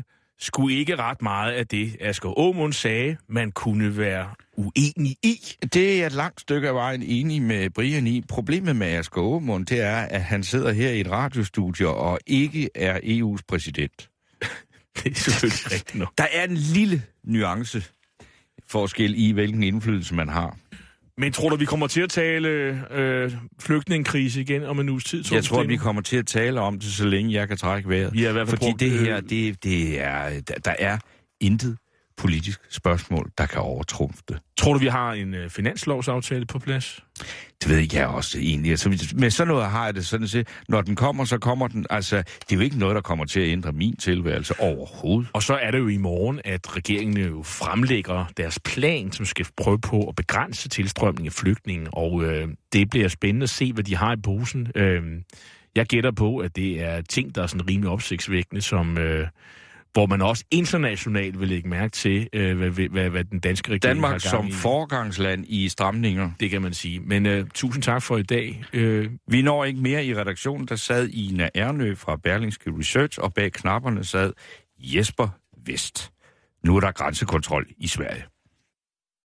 Speaker 5: skulle ikke ret meget af det, Asger Aamund sagde, man kunne være uenig i.
Speaker 4: Det er jeg et langt stykke af vejen enig med Brian i. Problemet med Asger Aamund, det er, at han sidder her i et radiostudio og ikke er E U's præsident.
Speaker 5: Det er selvfølgelig rigtigt nok.
Speaker 4: Der er en lille nuance forskel i, hvilken indflydelse man har.
Speaker 5: Men tror du, vi kommer til at tale øh, flygtningekrise igen om en uges tid?
Speaker 4: Jeg tror, vi kommer til at tale om det, så længe jeg kan trække vejret.
Speaker 5: Ja, i hvert fald
Speaker 4: fordi
Speaker 5: brugt,
Speaker 4: det her, det, det er, der, der er intet politisk spørgsmål, der kan overtrumfe det.
Speaker 5: Tror du, vi har en øh, finanslovsaftale på plads?
Speaker 4: Det ved jeg også egentlig. Altså, med sådan noget har jeg det sådan set. Når den kommer, så kommer den. Altså, det er jo ikke noget, der kommer til at ændre min tilværelse overhovedet.
Speaker 5: Og så er det jo i morgen, at regeringen jo fremlægger deres plan, som skal prøve på at begrænse tilstrømning af flygtninge. Og øh, det bliver spændende at se, hvad de har i posen. Øh, jeg gætter på, at det er ting, der er sådan rimelig opsigtsvækkende, som... Øh, hvor man også internationalt vil lægge mærke til, øh, hvad, hvad, hvad den danske regering
Speaker 4: Danmark
Speaker 5: har gang
Speaker 4: som
Speaker 5: i.
Speaker 4: foregangsland i stramninger.
Speaker 5: Det kan man sige. Men øh, tusind tak for i dag. Øh,
Speaker 4: Vi når ikke mere i redaktionen. Der sad Ina Ernø fra Berlingske Research, og bag knapperne sad Jesper Vest. Nu er der grænsekontrol i Sverige.